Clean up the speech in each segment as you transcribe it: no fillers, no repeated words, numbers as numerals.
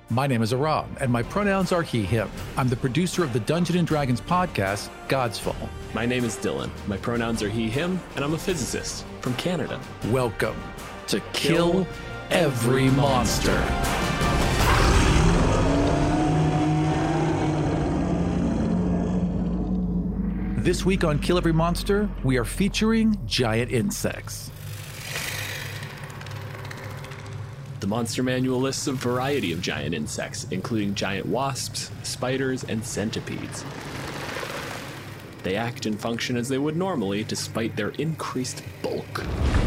My name is Aram, and my pronouns are he, him. I'm the producer of the Dungeons & Dragons podcast, God's Fall. My name is Dylan. My pronouns are he, him, and I'm a physicist from Canada. Welcome to Kill Every Monster. This week on Kill Every Monster, we are featuring giant insects. The Monster Manual lists a variety of giant insects, including giant wasps, spiders, and centipedes. They act and function as they would normally, despite their increased bulk.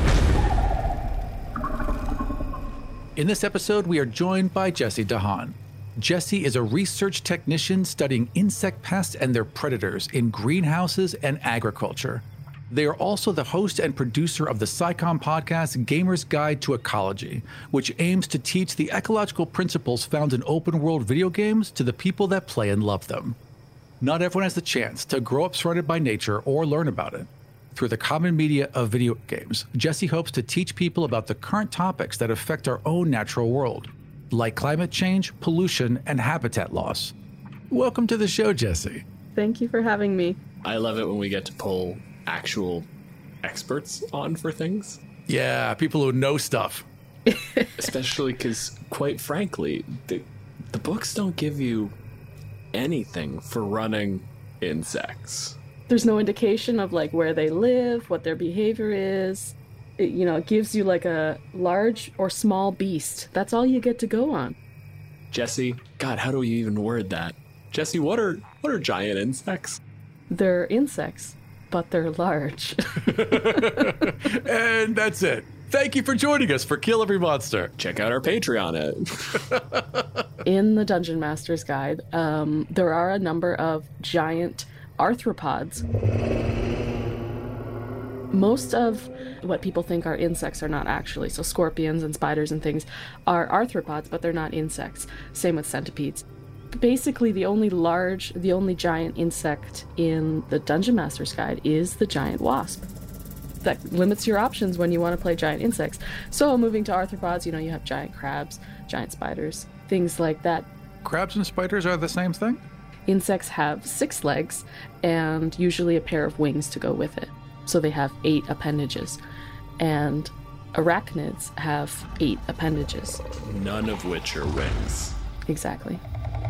In this episode, we are joined by Jesse DeHaan. Jesse is a research technician studying insect pests and their predators in greenhouses and agriculture. They are also the host and producer of the SciComm podcast, Gamer's Guide to Ecology, which aims to teach the ecological principles found in open-world video games to the people that play and love them. Not everyone has the chance to grow up surrounded by nature or learn about it. Through the common media of video games, Jesse hopes to teach people about the current topics that affect our own natural world, like climate change, pollution, and habitat loss. Welcome to the show, Jesse. Thank you for having me. I love it when we get to pull actual experts on for things. Yeah, people who know stuff. Especially because, quite frankly, the books don't give you anything for running insects. There's no indication of like where they live, what their behavior is. It gives you like a large or small beast. That's all you get to go on. Jesse, God, how do we even word that? Jesse, what are giant insects? They're insects, but they're large. And that's it. Thank you for joining us for Kill Every Monster. Check out our Patreon. In the Dungeon Master's Guide, there are a number of giant arthropods. Most of what people think are insects are not actually. So scorpions and spiders and things are arthropods, but they're not insects. Same with centipedes. Basically, the only giant insect in the Dungeon Master's Guide is the giant wasp. That limits your options when you want to play giant insects. So moving to arthropods, you have giant crabs, giant spiders, things like that. Crabs and spiders are the same thing? Insects have 6 legs and usually a pair of wings to go with it. So they have 8 appendages. And arachnids have 8 appendages. None of which are wings. Exactly.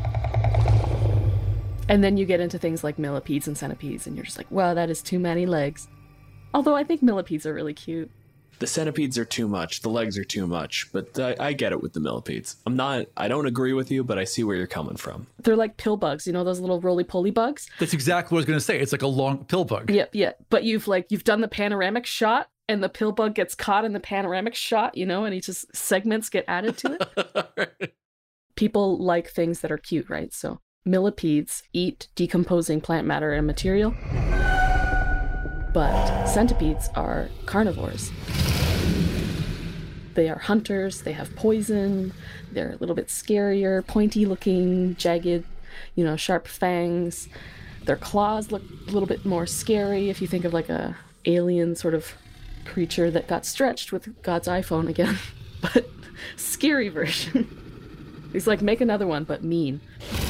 And then you get into things like millipedes and centipedes, and you're just like, well, that is too many legs. Although I think millipedes are really cute. The centipedes are too much. The legs are too much. But I get it with the millipedes. I don't agree with you, but I see where you're coming from. They're like pill bugs, those little roly-poly bugs? That's exactly what I was going to say. It's like a long pill bug. Yep, yeah. But you've done the panoramic shot, and the pill bug gets caught in the panoramic shot, and segments get added to it. Right. People like things that are cute, right? So millipedes eat decomposing plant matter and material. But centipedes are carnivores. They are hunters, they have poison, they're a little bit scarier, pointy looking, jagged, sharp fangs. Their claws look a little bit more scary if you think of like a alien sort of creature that got stretched with God's iPhone again, but scary version. He's like, make another one, but mean.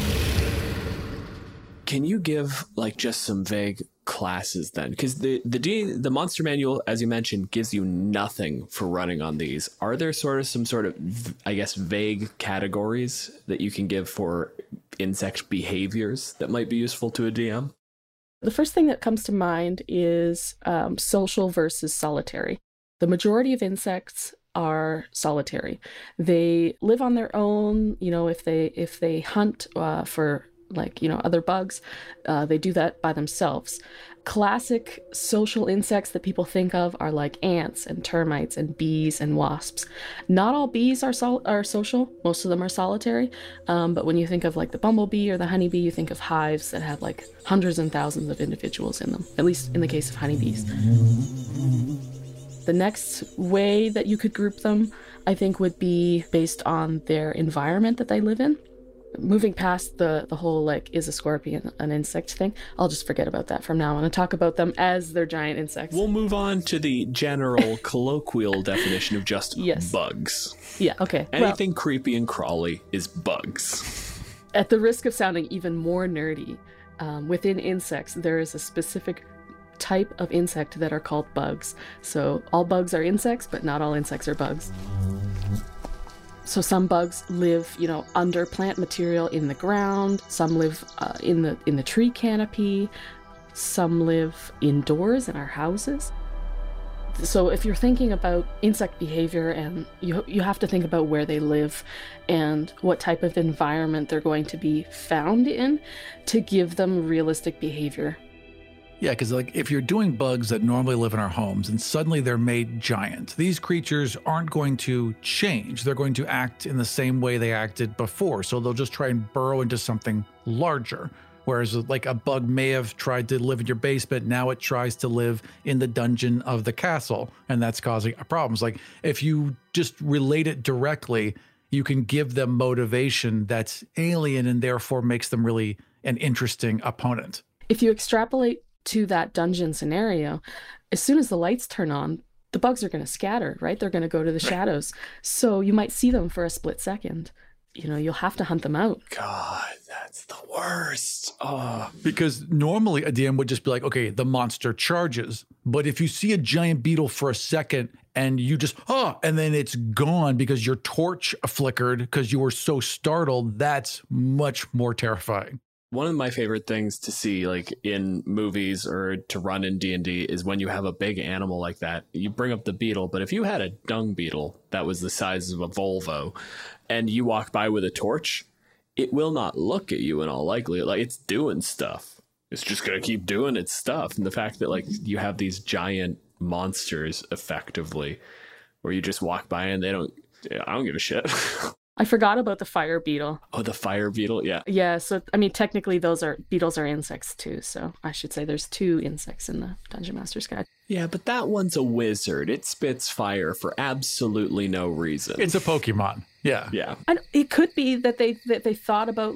Can you give just some vague classes then? Because the Monster Manual, as you mentioned, gives you nothing for running on these. Are there some sort of vague categories that you can give for insect behaviors that might be useful to a DM? The first thing that comes to mind is social versus solitary. The majority of insects are solitary. They live on their own. If they hunt for other bugs, they do that by themselves. Classic social insects that people think of are like ants and termites and bees and wasps. Not all bees are social. Most of them are solitary. But when you think of the bumblebee or the honeybee, you think of hives that have hundreds and thousands of individuals in them, at least in the case of honeybees. The next way that you could group them, I think, would be based on their environment that they live in. moving past the whole like is a scorpion an insect thing, I'll just forget about that from now on and talk about them as they're giant insects. We'll move on to the general colloquial definition of just bugs. Yeah, okay. Anything creepy and crawly is bugs. At the risk of sounding even more nerdy, within insects, there is a specific type of insect that are called bugs. So all bugs are insects, but not all insects are bugs. So some bugs live, under plant material in the ground. Some live in the tree canopy. Some live indoors in our houses. So if you're thinking about insect behavior, and you have to think about where they live and what type of environment they're going to be found in to give them realistic behavior. Yeah, because if you're doing bugs that normally live in our homes and suddenly they're made giant, these creatures aren't going to change. They're going to act in the same way they acted before. So they'll just try and burrow into something larger. Whereas a bug may have tried to live in your basement, now it tries to live in the dungeon of the castle, and that's causing problems. If you just relate it directly, you can give them motivation that's alien and therefore makes them really an interesting opponent. If you extrapolate to that dungeon scenario, as soon as the lights turn on, the bugs are going to scatter, right? They're going to go to the shadows. So you might see them for a split second. You'll have to hunt them out. God, that's the worst. Oh. Because normally a DM would just be like, okay, the monster charges. But if you see a giant beetle for a second and you just, and then it's gone because your torch flickered because you were so startled, that's much more terrifying. One of my favorite things to see in movies or to run in D&D is when you have a big animal like that. You bring up the beetle, but if you had a dung beetle that was the size of a Volvo and you walk by with a torch, it will not look at you in all likelihood. It's doing stuff. It's just going to keep doing its stuff. And the fact that you have these giant monsters effectively where you just walk by and I don't give a shit. I forgot about the fire beetle. Oh, the fire beetle? Yeah. Yeah, so, technically beetles are insects too, so I should say there's 2 insects in the Dungeon Master's Guide. Yeah, but that one's a wizard. It spits fire for absolutely no reason. It's a Pokemon. Yeah. Yeah. And it could be that they thought about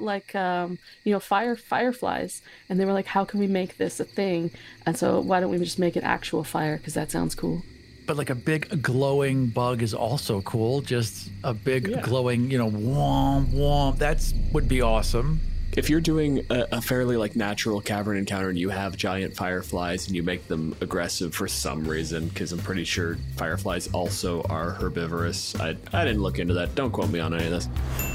fireflies, and they were like, how can we make this a thing? And so why don't we just make it actual fire, because that sounds cool. But a big glowing bug is also cool. Just a big glowing, womp womp. That would be awesome. If you're doing a fairly natural cavern encounter and you have giant fireflies and you make them aggressive for some reason, because I'm pretty sure fireflies also are herbivorous. I didn't look into that. Don't quote me on any of this.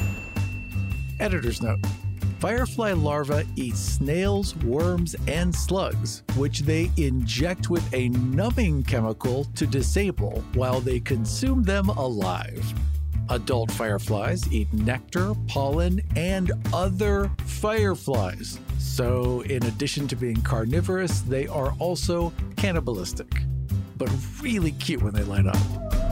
Editor's note. Firefly larvae eat snails, worms, and slugs, which they inject with a numbing chemical to disable while they consume them alive. Adult fireflies eat nectar, pollen, and other fireflies. So, in addition to being carnivorous, they are also cannibalistic, but really cute when they light up.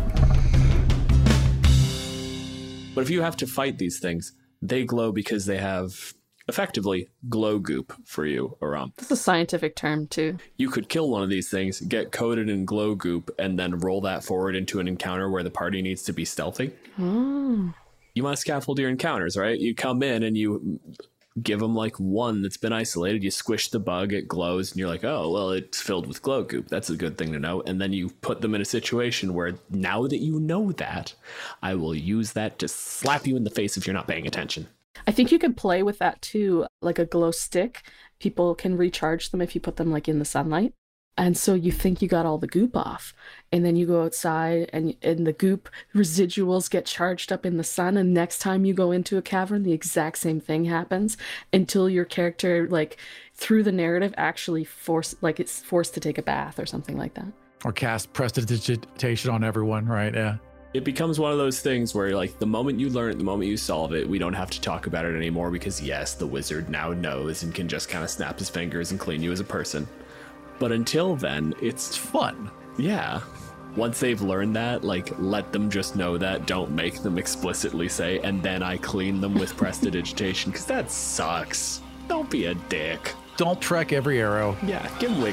But if you have to fight these things, they glow because they have effectively glow goop for you around. That's a scientific term too. You could kill one of these things, get coated in glow goop, and then roll that forward into an encounter where the party needs to be stealthy. Oh. You want to scaffold your encounters, right? You come in and you give them one that's been isolated. You squish the bug, it glows, and you're like, oh, well, it's filled with glow goop. That's a good thing to know. And then you put them in a situation where now that you know that, I will use that to slap you in the face if you're not paying attention. I think you can play with that too, like a glow stick. People can recharge them if you put them in the sunlight. And so you think you got all the goop off, and then you go outside and the goop residuals get charged up in the sun. And next time you go into a cavern, the exact same thing happens until your character, through the narrative, actually it's forced to take a bath or something like that. Or cast prestidigitation on everyone, right? Yeah. It becomes one of those things where the moment you learn it, the moment you solve it, we don't have to talk about it anymore because yes, the wizard now knows and can just kind of snap his fingers and clean you as a person. But until then, it's fun. Yeah. Once they've learned that, let them just know that. Don't make them explicitly say, and then I clean them with prestidigitation, because that sucks. Don't be a dick. Don't trek every arrow. Yeah, give them wiggle room.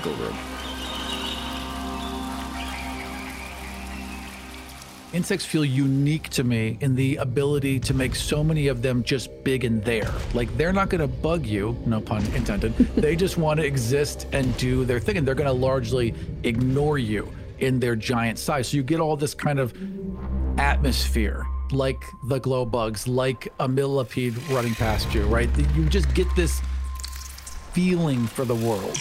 Insects feel unique to me in the ability to make so many of them just big and there. Like, they're not going to bug you, no pun intended. They just want to exist and do their thing, and they're going to largely ignore you in their giant size. So you get all this kind of atmosphere, like the glow bugs, like a millipede running past you, right? You just get this feeling for the world.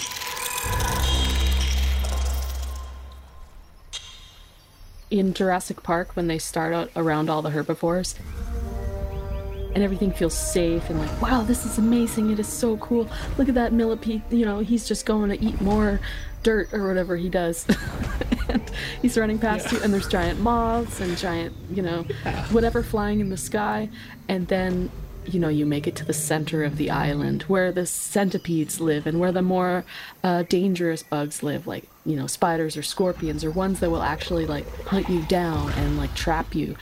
In Jurassic Park, when they start out around all the herbivores and everything feels safe and like, wow, this is amazing, it is so cool, look at that millipede, he's just going to eat more dirt or whatever he does. And he's running past you, and there's giant moths and giant whatever flying in the sky, and then you make it to the center of the island where the centipedes live and where the more dangerous bugs live, like spiders or scorpions, or ones that will actually like hunt you down and like trap you.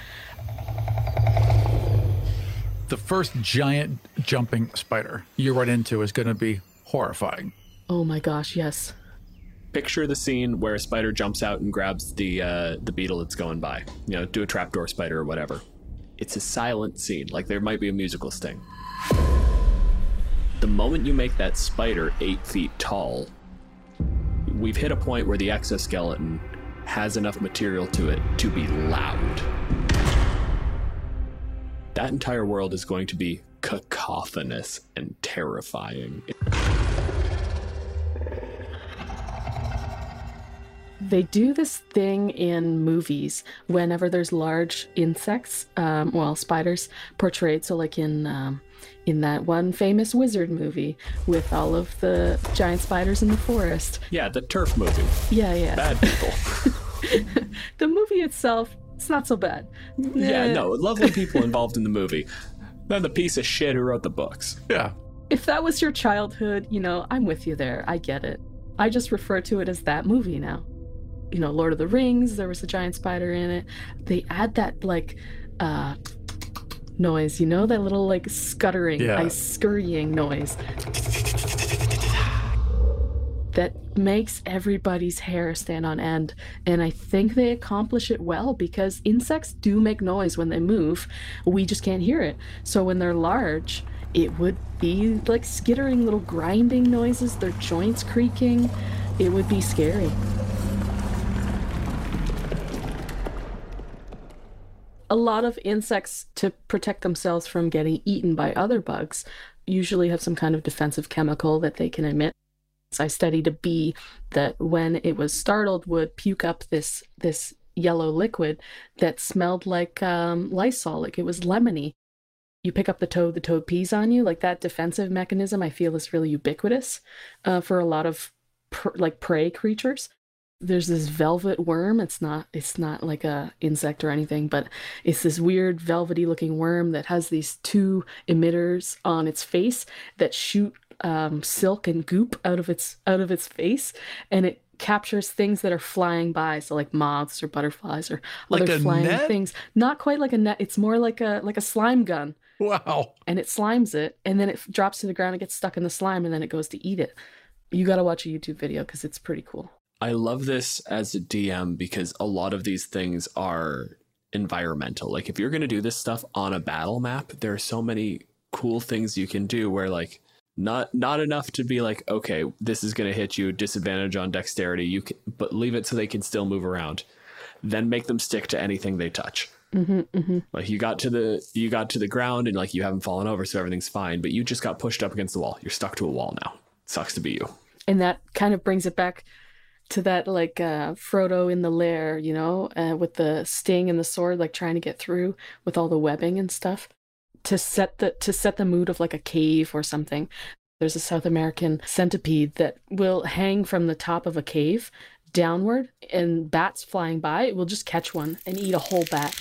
The first giant jumping spider you run into is going to be horrifying. Oh my gosh, yes. Picture the scene where a spider jumps out and grabs the beetle that's going by. Do a trapdoor spider or whatever. It's a silent scene, like there might be a musical sting. The moment you make that spider 8 feet tall, we've hit a point where the exoskeleton has enough material to it to be loud. That entire world is going to be cacophonous and terrifying. They do this thing in movies whenever there's large insects, spiders portrayed. So like in that one famous wizard movie with all of the giant spiders in the forest. Yeah, the Turf movie. Yeah. Bad people. The movie itself, it's not so bad. Yeah, no, lovely people involved in the movie. Then the piece of shit who wrote the books. Yeah. If that was your childhood, I'm with you there. I get it. I just refer to it as that movie now. Lord of the Rings, there was a giant spider in it. They add that noise, that little like scuttering, scurrying noise that makes everybody's hair stand on end. And I think they accomplish it well because insects do make noise when they move. We just can't hear it. So when they're large, it would be like skittering little grinding noises, their joints creaking. It would be scary. A lot of insects, to protect themselves from getting eaten by other bugs, usually have some kind of defensive chemical that they can emit. So I studied a bee that when it was startled would puke up this yellow liquid that smelled like Lysol, like it was lemony. You pick up the toad pees on you. Like that defensive mechanism I feel is really ubiquitous for a lot of prey creatures. There's this velvet worm. It's not like a insect or anything, but it's this weird velvety looking worm that has these 2 emitters on its face that shoot silk and goop out of its face, and it captures things that are flying by, so like moths or butterflies or like other flying net? things. Not quite like a net. It's more like a slime gun. Wow. And it slimes it, and then it drops to the ground and gets stuck in the slime, and then it goes to eat it. You got to watch a YouTube video because it's pretty cool. I love this as a DM because a lot of these things are environmental. Like if you're going to do this stuff on a battle map, there are so many cool things you can do where like not enough to be like, okay, this is going to hit you, disadvantage on dexterity, but leave it so they can still move around. Then make them stick to anything they touch. Like you got to the ground and like you haven't fallen over, so everything's fine, but you just got pushed up against the wall. You're stuck to a wall now. Sucks to be you. And that kind of brings it back to that like Frodo in the lair, with the sting and the sword, like trying to get through with all the webbing and stuff to set the mood of like a cave or something. There's a South American centipede that will hang from the top of a cave downward, and bats flying by, it will just catch one and eat a whole bat.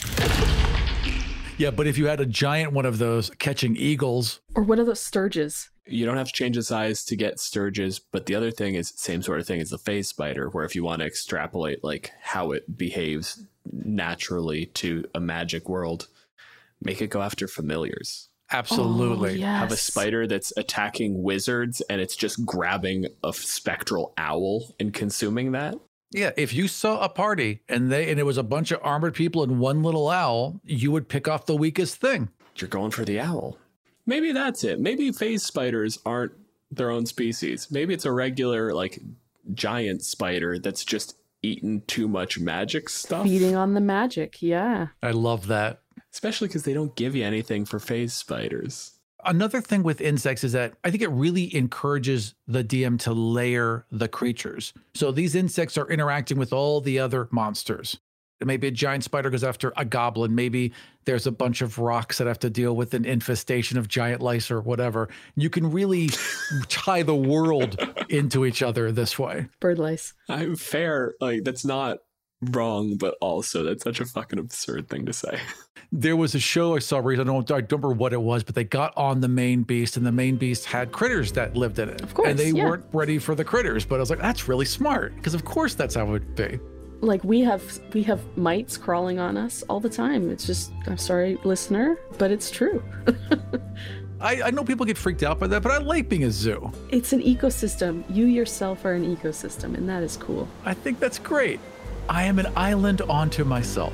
Yeah, but if you had a giant one of those catching eagles. Or what are those sturges? You don't have to change the size to get sturges, but the other thing is same sort of thing as the phase spider, where if you want to extrapolate like how it behaves naturally to a magic world, make it go after familiars. Absolutely. Oh, yes. Have a spider that's attacking wizards and it's just grabbing a spectral owl and consuming that. Yeah, if you saw a party and it was a bunch of armored people and one little owl, you would pick off the weakest thing. You're going for the owl. Maybe that's it. Maybe phase spiders aren't their own species. Maybe it's a regular, like, giant spider that's just eaten too much magic stuff. Feeding on the magic, yeah. I love that. Especially because they don't give you anything for phase spiders. Another thing with insects is that I think it really encourages the DM to layer the creatures. So these insects are interacting with all the other monsters. Maybe a giant spider goes after a goblin. Maybe there's a bunch of rocks that have to deal with an infestation of giant lice or whatever. You can really tie the world into each other this way. Bird lice. I'm fair. Like, that's not wrong, but also that's such a fucking absurd thing to say. There was a show I saw recently, I don't remember what it was, but they got on the main beast and the main beast had critters that lived in it. Of course, and they weren't ready for the critters, but I was like, that's really smart, because of course that's how it would be. Like we have mites crawling on us all the time. It's just, I'm sorry, listener, but it's true. I know people get freaked out by that, but I like being a zoo. It's an ecosystem. You yourself are an ecosystem, and that is cool. I think that's great. I am an island unto myself.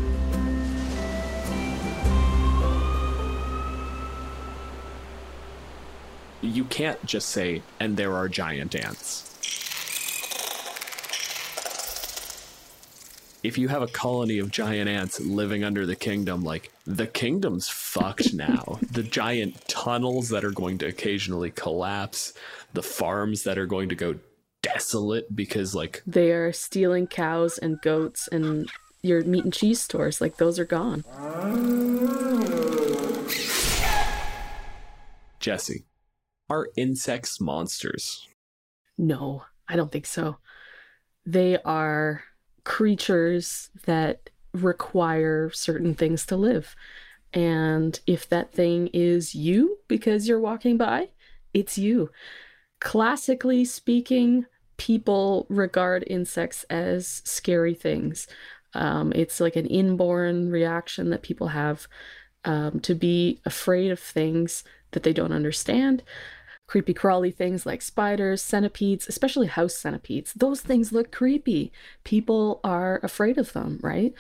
You can't just say, and there are giant ants. If you have a colony of giant ants living under the kingdom, like, the kingdom's fucked now. The giant tunnels that are going to occasionally collapse, the farms that are going to go desolate because, like... They are stealing cows and goats and your meat and cheese stores. Like, those are gone. Jesse, are insects monsters? No, I don't think so. They are creatures that require certain things to live. And if that thing is you because you're walking by, it's you. Classically speaking, people regard insects as scary things. It's like an inborn reaction that people have to be afraid of things that they don't understand. Creepy crawly things like spiders, centipedes, especially house centipedes. Those things look creepy. People are afraid of them, right?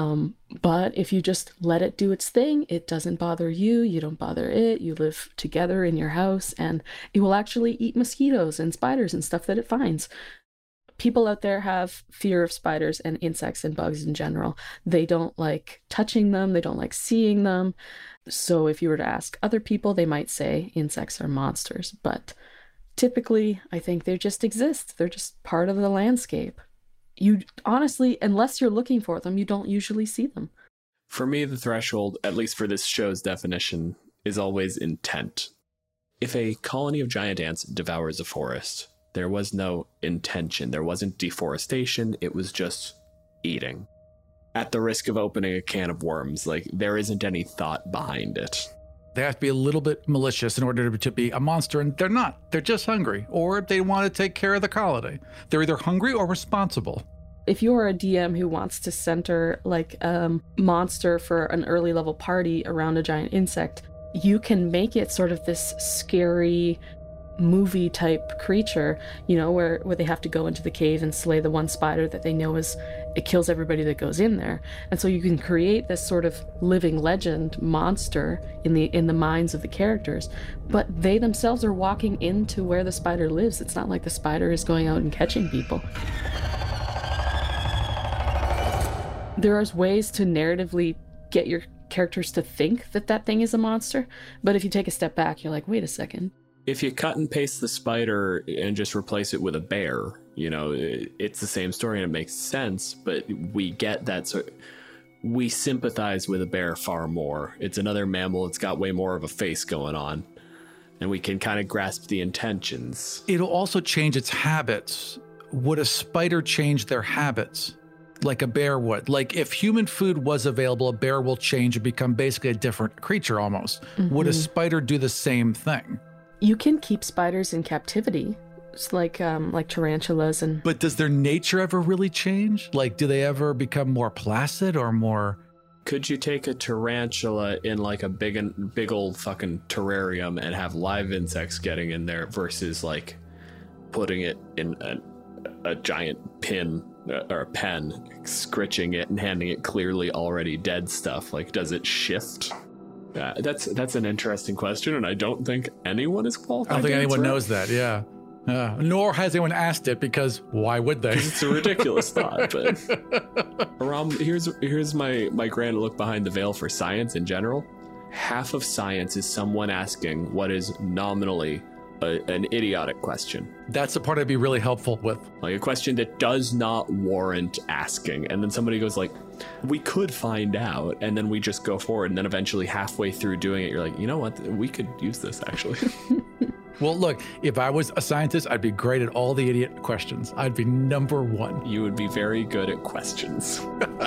But if you just let it do its thing, it doesn't bother you, you don't bother it, you live together in your house, and it will actually eat mosquitoes and spiders and stuff that it finds. People out there have fear of spiders and insects and bugs in general. They don't like touching them, they don't like seeing them. So if you were to ask other people, they might say insects are monsters. But typically, I think they just exist. They're just part of the landscape. You honestly, unless you're looking for them, you don't usually see them. For me, the threshold, at least for this show's definition, is always intent. If a colony of giant ants devours a forest, there was no intention. There wasn't deforestation. It was just eating. At the risk of opening a can of worms, like, there isn't any thought behind it. They have to be a little bit malicious in order to be a monster, and they're not. They're just hungry, or they want to take care of the colony. They're either hungry or responsible. If you're a DM who wants to center like a monster for an early level party around a giant insect, you can make it sort of this scary movie type creature, you know, where they have to go into the cave and slay the one spider that they know it kills everybody that goes in there. And so you can create this sort of living legend monster in the minds of the characters, but they themselves are walking into where the spider lives. It's not like the spider is going out and catching people. There are ways to narratively get your characters to think that that thing is a monster, but if you take a step back, you're like, wait a second. If you cut and paste the spider and just replace it with a bear, you know, it's the same story and it makes sense, but we get that. So we sympathize with a bear far more. It's another mammal. It's got way more of a face going on, and we can kind of grasp the intentions. It'll also change its habits. Would a spider change their habits like a bear would? Like, if human food was available, a bear will change and become basically a different creature almost. Mm-hmm. Would a spider do the same thing? You can keep spiders in captivity. It's like tarantulas and... But does their nature ever really change? Like, do they ever become more placid or more... Could you take a tarantula in like a big old fucking terrarium and have live insects getting in there versus like putting it in a giant pin or a pen, scritching it and handing it clearly already dead stuff? Like, does it shift? That's an interesting question, and I don't think anyone is qualified. I don't think anyone knows that, yeah. Nor has anyone asked it, because why would they? It's a ridiculous thought, but Aram, here's my grand look behind the veil for science in general. Half of science is someone asking what is nominally an idiotic question. That's the part I'd be really helpful with. Like a question that does not warrant asking. And then somebody goes like, we could find out. And then we just go forward. And then eventually halfway through doing it, you're like, you know what? We could use this actually. Well, look, if I was a scientist, I'd be great at all the idiot questions. I'd be number one. You would be very good at questions.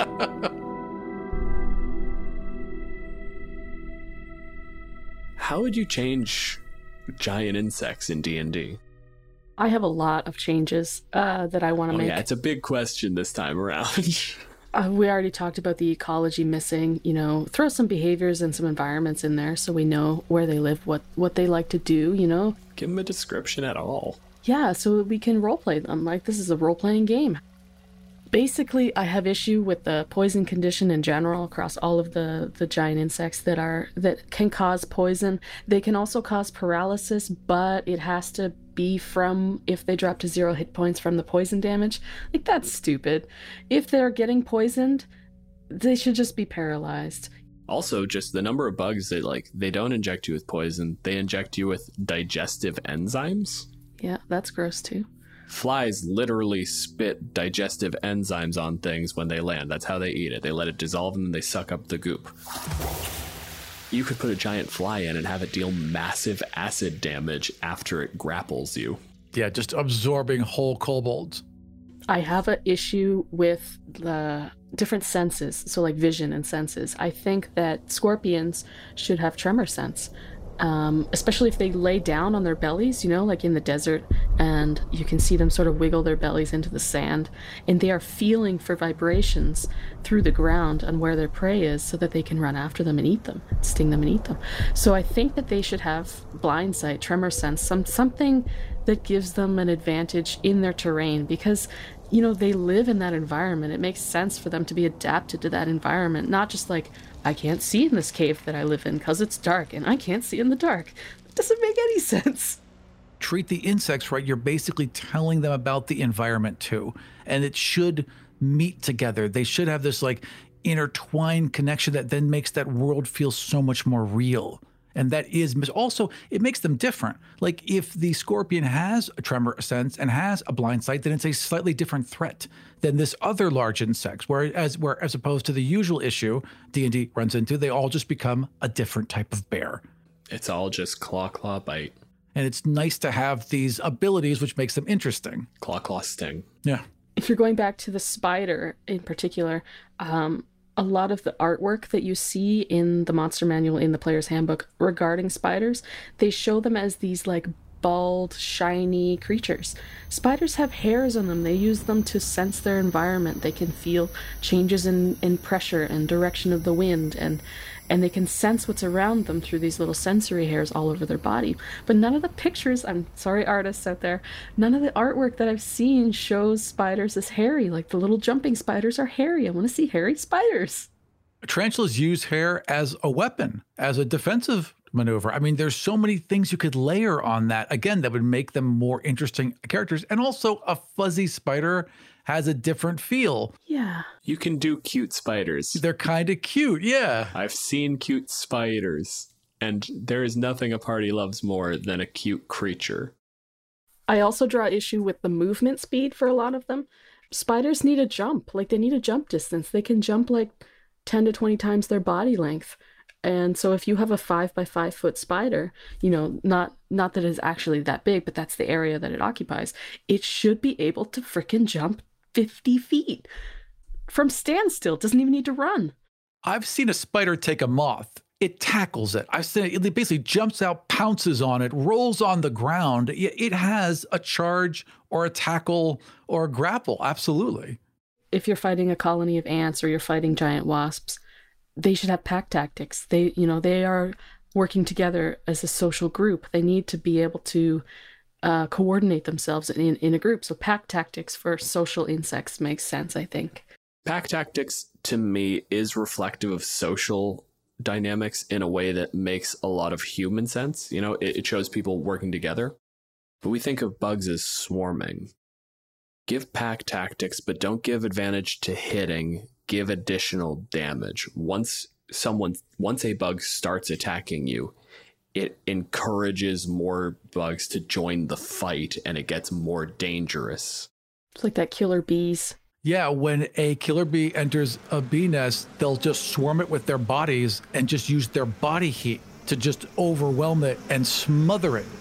How would you change giant insects in D&D? I have a lot of changes that I want to make. Yeah, it's a big question this time around. We already talked about the ecology missing, throw some behaviors and some environments in there so we know where they live, what they like to do, Give them a description at all. Yeah, so we can roleplay them. Like, this is a role-playing game. Basically, I have issue with the poison condition in general across all of the giant insects that can cause poison. They can also cause paralysis, but it has to be from if they drop to 0 hit points from the poison damage. Like, that's stupid. If they're getting poisoned, they should just be paralyzed. Also, just the number of bugs that, they don't inject you with poison, they inject you with digestive enzymes. Yeah, that's gross too. Flies literally spit digestive enzymes on things when they land. That's how they eat it. They let it dissolve and then they suck up the goop. You could put a giant fly in and have it deal massive acid damage after it grapples you. Yeah, just absorbing whole kobolds. I have an issue with the different senses, so like vision and senses. I think that scorpions should have tremor sense. Especially if they lay down on their bellies, like in the desert, and you can see them sort of wiggle their bellies into the sand, and they are feeling for vibrations through the ground on where their prey is so that they can run after them and eat them, sting them and eat them. So I think that they should have blind sight, tremor sense, something that gives them an advantage in their terrain, because they live in that environment. It makes sense for them to be adapted to that environment, not just like, I can't see in this cave that I live in because it's dark and I can't see in the dark. That doesn't make any sense. Treat the insects right. You're basically telling them about the environment too. And it should meet together. They should have this intertwined connection that then makes that world feel so much more real. And that is also, it makes them different. Like if the scorpion has a tremor sense and has a blind sight, then it's a slightly different threat than this other large insects. Whereas as opposed to the usual issue D&D runs into, they all just become a different type of bear. It's all just claw, bite. And it's nice to have these abilities, which makes them interesting. Claw, sting. Yeah. If you're going back to the spider in particular, a lot of the artwork that you see in the monster manual, in the player's handbook regarding spiders, they show them as these bald, shiny creatures. Spiders have hairs on them. They use them to sense their environment. They can feel changes in pressure and direction of the wind, and they can sense what's around them through these little sensory hairs all over their body. But none of the pictures, I'm sorry artists out there, none of the artwork that I've seen shows spiders as hairy. Like the little jumping spiders are hairy. I want to see hairy spiders. Tarantulas use hair as a weapon, as a defensive maneuver. I mean, there's so many things you could layer on that. Again, that would make them more interesting characters. And also a fuzzy spider has a different feel. Yeah. You can do cute spiders. They're kind of cute, yeah. I've seen cute spiders, and there is nothing a party loves more than a cute creature. I also draw issue with the movement speed for a lot of them. Spiders need a jump. They need a jump distance. They can jump 10 to 20 times their body length. And so if you have a 5 by 5 foot spider, not that it's actually that big, but that's the area that it occupies, it should be able to frickin' jump 50 feet from standstill. It doesn't even need to run. I've seen a spider take a moth. It tackles it. I've seen it basically jumps out, pounces on it, rolls on the ground. It has a charge or a tackle or a grapple. Absolutely. If you're fighting a colony of ants or you're fighting giant wasps, they should have pack tactics. They are working together as a social group. They need to be able to coordinate themselves in a group. So pack tactics for social insects makes sense, I think. Pack tactics, to me, is reflective of social dynamics in a way that makes a lot of human sense. You know, it shows people working together. But we think of bugs as swarming. Give pack tactics, but don't give advantage to hitting. Give additional damage. Once a bug starts attacking you, it encourages more bugs to join the fight, and it gets more dangerous. It's like that killer bees. Yeah, when a killer bee enters a bee nest, they'll just swarm it with their bodies and just use their body heat to just overwhelm it and smother it.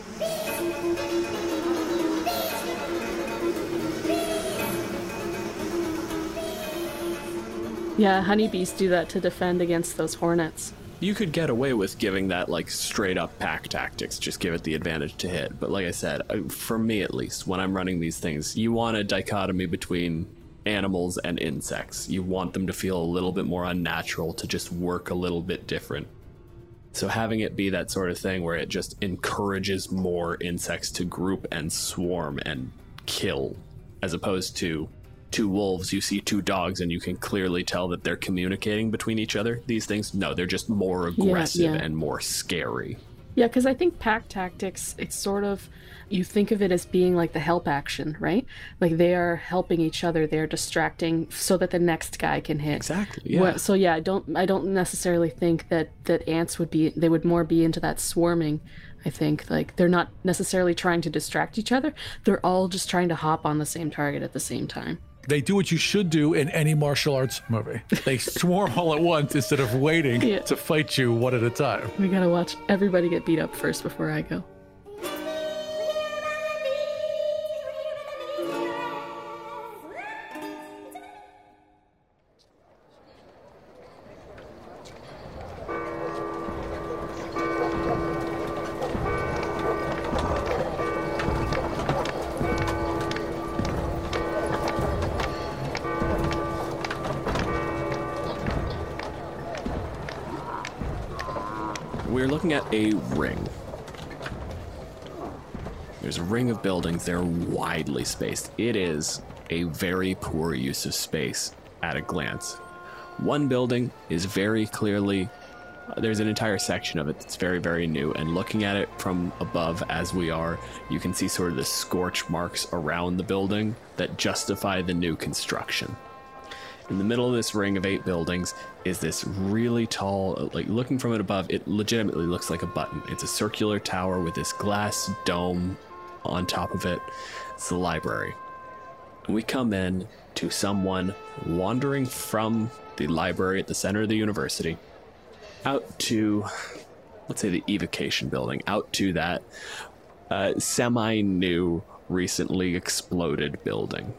Yeah, honeybees do that to defend against those hornets. You could get away with giving that like straight up pack tactics, just give it the advantage to hit. But like I said, for me at least, when I'm running these things, you want a dichotomy between animals and insects. You want them to feel a little bit more unnatural, to just work a little bit different. So having it be that sort of thing where it just encourages more insects to group and swarm and kill, as opposed to two wolves, you see two dogs, and you can clearly tell that they're communicating between each other. These things, no, they're just more aggressive and more scary. Yeah, because I think pack tactics, it's sort of, you think of it as being like the help action, right? Like they are helping each other, they're distracting so that the next guy can hit. Exactly. Yeah. So yeah, I don't necessarily think that ants they would more be into that swarming. I think like they're not necessarily trying to distract each other. They're all just trying to hop on the same target at the same time. They do what you should do in any martial arts movie. They swarm all at once instead of waiting to fight you one at a time. We gotta watch everybody get beat up first before I go. We're looking at a ring. There's a ring of buildings. They're widely spaced. It is a very poor use of space at a glance. One building is very clearly, there's an entire section of it that's very, very new. And looking at it from above as we are, you can see sort of the scorch marks around the building that justify the new construction. In the middle of this ring of 8 buildings is this really tall, like looking from it above, it legitimately looks like a button. It's a circular tower with this glass dome on top of it. It's the library. We come in to someone wandering from the library at the center of the university out to, let's say, the evocation building, out to that semi-new, recently exploded building.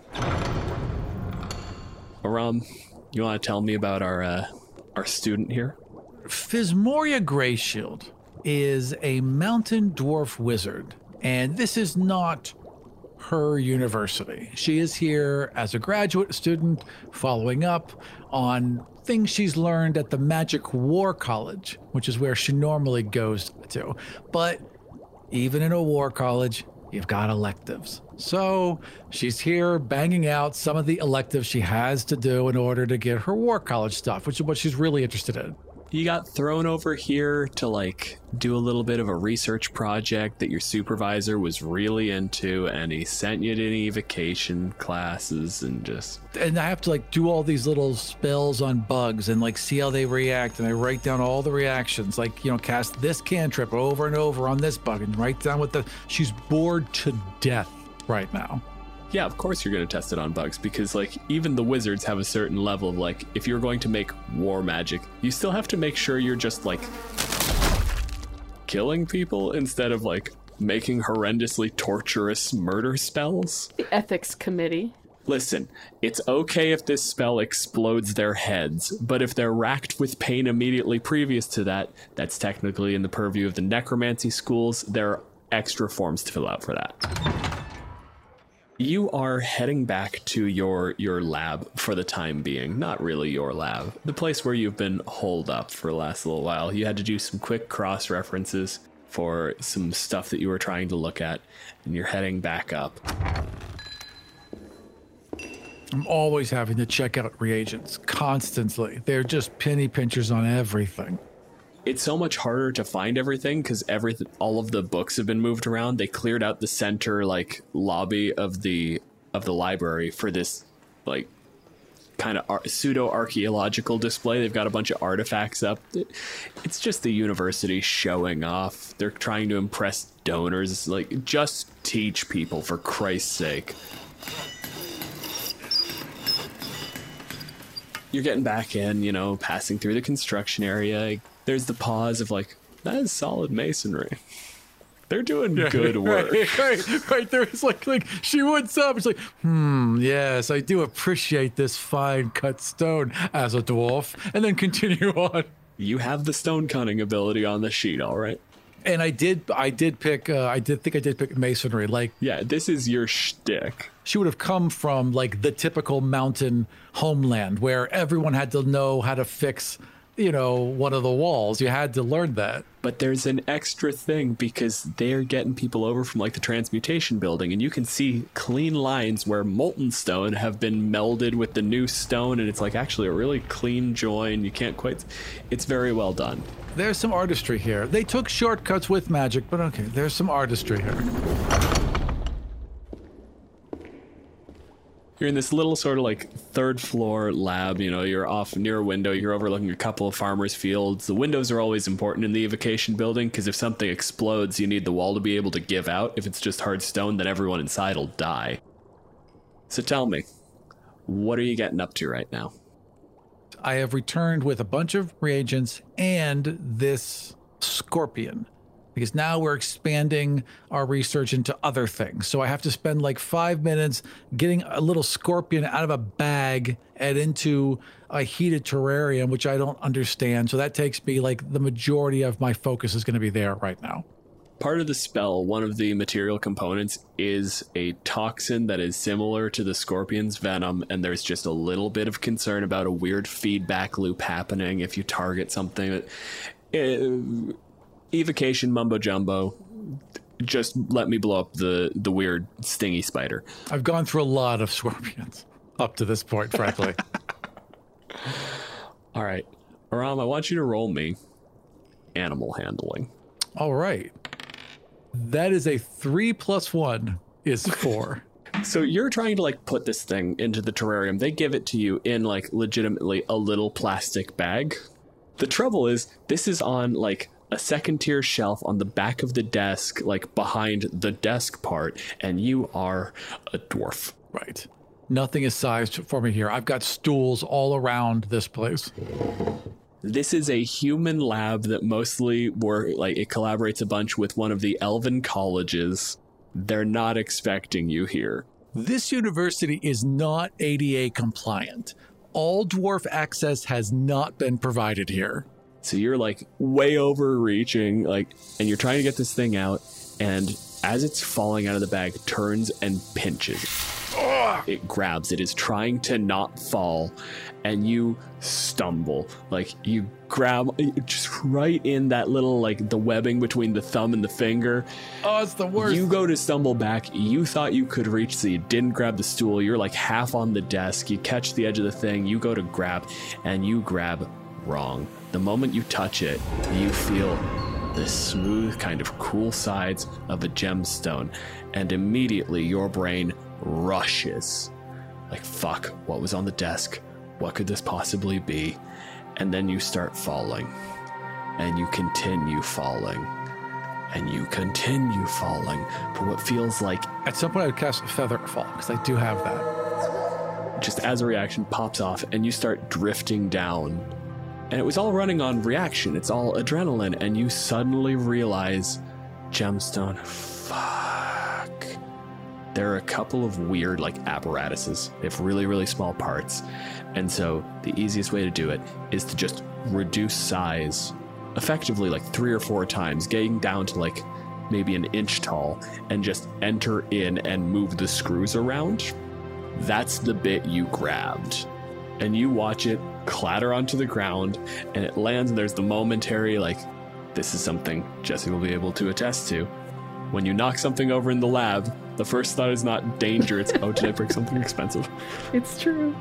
Aram, you want to tell me about our student here? Physmoria Greyshield is a mountain dwarf wizard, and this is not her university. She is here as a graduate student, following up on things she's learned at the Magic War College, which is where she normally goes to. But even in a war college, you've got electives. So she's here banging out some of the electives she has to do in order to get her war college stuff, which is what she's really interested in. You got thrown over here to like do a little bit of a research project that your supervisor was really into, and he sent you to evocation classes and I have to like do all these little spells on bugs and like see how they react, and I write down all the reactions, like, you know, cast this cantrip over and over on this bug and write down she's bored to death right now. Yeah, of course you're going to test it on bugs, because like even the wizards have a certain level of like, if you're going to make war magic, you still have to make sure you're just like killing people instead of like making horrendously torturous murder spells. The ethics committee. Listen, it's okay if this spell explodes their heads, but if they're racked with pain immediately previous to that, that's technically in the purview of the necromancy schools. There are extra forms to fill out for that. You are heading back to your lab for the time being. Not really your lab. The place where you've been holed up for the last little while. You had to do some quick cross-references. for some stuff that you were trying to look at, and you're heading back up. I'm always having to check out reagents, constantly. They're just penny pinchers on everything. It's so much harder to find everything because all of the books have been moved around. They cleared out the center like lobby of the library for this like kind of pseudo archaeological display. They've got a bunch of artifacts up. It's just the university showing off. They're trying to impress donors. Like, just teach people, for Christ's sake. You're getting back in, you know, passing through the construction area. There's the pause of like, that is solid masonry. They're doing good work. Right. There's like she woods up. It's like, yes, I do appreciate this fine cut stone as a dwarf. And then continue on. You have the stone cutting ability on the sheet, all right? And I did pick masonry. Like, yeah, this is your shtick. She would have come from like the typical mountain homeland where everyone had to know how to fix, you know, one of the walls. You had to learn that. But there's an extra thing because they're getting people over from like the transmutation building, and you can see clean lines where molten stone have been melded with the new stone, and it's like actually a really clean join. You can't quite... It's very well done. There's some artistry here. They took shortcuts with magic, but okay, there's some artistry here. You're in this little sort of like third floor lab, you know, you're off near a window, you're overlooking a couple of farmers' fields. The windows are always important in the evocation building because if something explodes, you need the wall to be able to give out. If it's just hard stone, then everyone inside will die. So tell me, what are you getting up to right now? I have returned with a bunch of reagents and this scorpion. Because now we're expanding our research into other things. So I have to spend like 5 minutes getting a little scorpion out of a bag and into a heated terrarium, which I don't understand. So that takes me like the majority of my focus is going to be there right now. Part of the spell, one of the material components, is a toxin that is similar to the scorpion's venom, and there's just a little bit of concern about a weird feedback loop happening if you target something. Evocation mumbo jumbo. Just let me blow up the weird stingy spider. I've gone through a lot of scorpions up to this point, frankly. All right. Aram, I want you to roll me animal handling. All right. That is a 3 + 1 is 4. So you're trying to like put this thing into the terrarium. They give it to you in like legitimately a little plastic bag. The trouble is this is on like a second tier shelf on the back of the desk, like behind the desk part, and you are a dwarf. Right. Nothing is sized for me here. I've got stools all around this place. This is a human lab that mostly it collaborates a bunch with one of the elven colleges. They're not expecting you here. This university is not ADA compliant. All dwarf access has not been provided here. So you're like way overreaching, like, and you're trying to get this thing out, and as it's falling out of the bag, turns and pinches. It grabs. It is trying to not fall, and you stumble. Like, you grab just right in that little, like, the webbing between the thumb and the finger. Oh, it's the worst. You go to stumble back. You thought you could reach, so you didn't grab the stool. You're, like, half on the desk. You catch the edge of the thing. You go to grab, and you grab wrong. The moment you touch it, you feel the smooth, kind of cool sides of a gemstone, and immediately your brain rushes. Like, fuck, what was on the desk? What could this possibly be? And then you start falling, and you continue falling, and you continue falling for what feels like... At some point I would cast Feather Fall, because I do have that. Just as a reaction pops off, and you start drifting down. And it was all running on reaction. It's all adrenaline. And you suddenly realize, gemstone, fuck. There are a couple of weird, like, apparatuses. They have really, really small parts. And so the easiest way to do it is to just reduce size effectively like 3 or 4 times, getting down to like maybe an inch tall, and just enter in and move the screws around. That's the bit you grabbed. And you watch it clatter onto the ground, and it lands, and there's the momentary like this is something Jesse will be able to attest to. When you knock something over in the lab, the first thought is not danger, it's, oh, did I break something expensive? It's true.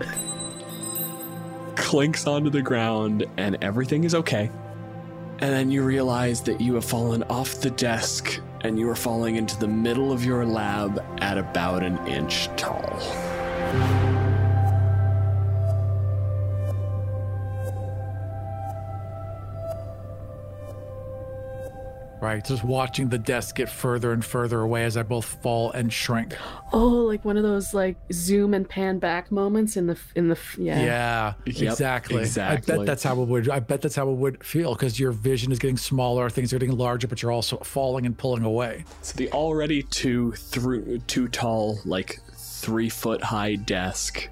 Clinks onto the ground, and everything is okay. And then you realize that you have fallen off the desk, and you are falling into the middle of your lab at about an inch tall. Right, just watching the desk get further and further away as I both fall and shrink. Oh, like one of those like zoom and pan back moments in the Yeah, Yep, exactly. exactly. I bet that's how it would feel, because your vision is getting smaller, things are getting larger, but you're also falling and pulling away. So the already too tall, like 3 foot high desk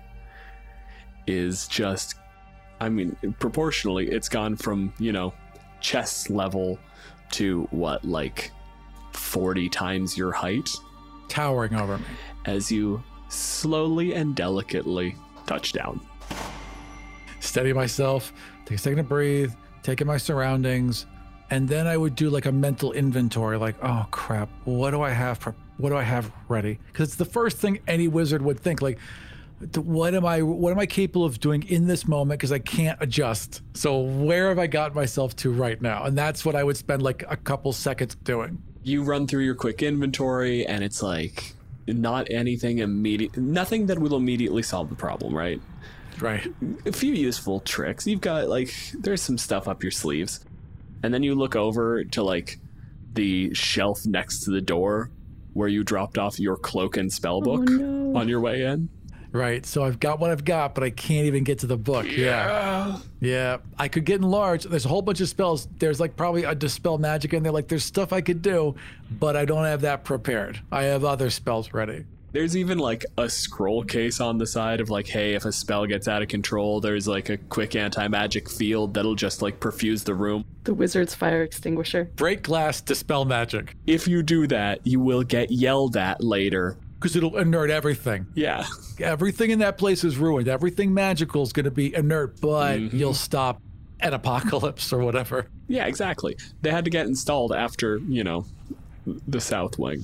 is just, I mean, proportionally, it's gone from, chest level to what, like 40 times your height, Towering over me. as you slowly and delicately touch down. Steady myself, take a second to breathe, take in my surroundings, and then I would do like a mental inventory, like, oh crap, what do I have ready? Because it's the first thing any wizard would think, like, what am I capable of doing in this moment, because I can't adjust. So where have I got myself to right now? And that's what I would spend like a couple seconds doing. You run through your quick inventory, and it's like not anything immediate, nothing that will immediately solve the problem, right? Right. A few useful tricks. You've got like, there's some stuff up your sleeves. And then you look over to like the shelf next to the door where you dropped off your cloak and spell book on your way in. Right. So I've got what I've got, but I can't even get to the book. Yeah. I could get enlarged. There's a whole bunch of spells. There's like probably a dispel magic in there. Like there's stuff I could do, but I don't have that prepared. I have other spells ready. There's even like a scroll case on the side of like, hey, if a spell gets out of control, there's like a quick anti-magic field that'll just like perfuse the room. The wizard's fire extinguisher. Break glass, dispel magic. If you do that, you will get yelled at later. Because it'll inert everything. Yeah. Everything in that place is ruined. Everything magical is going to be inert, but you'll stop an apocalypse or whatever. Yeah, exactly. They had to get installed after, the South Wing.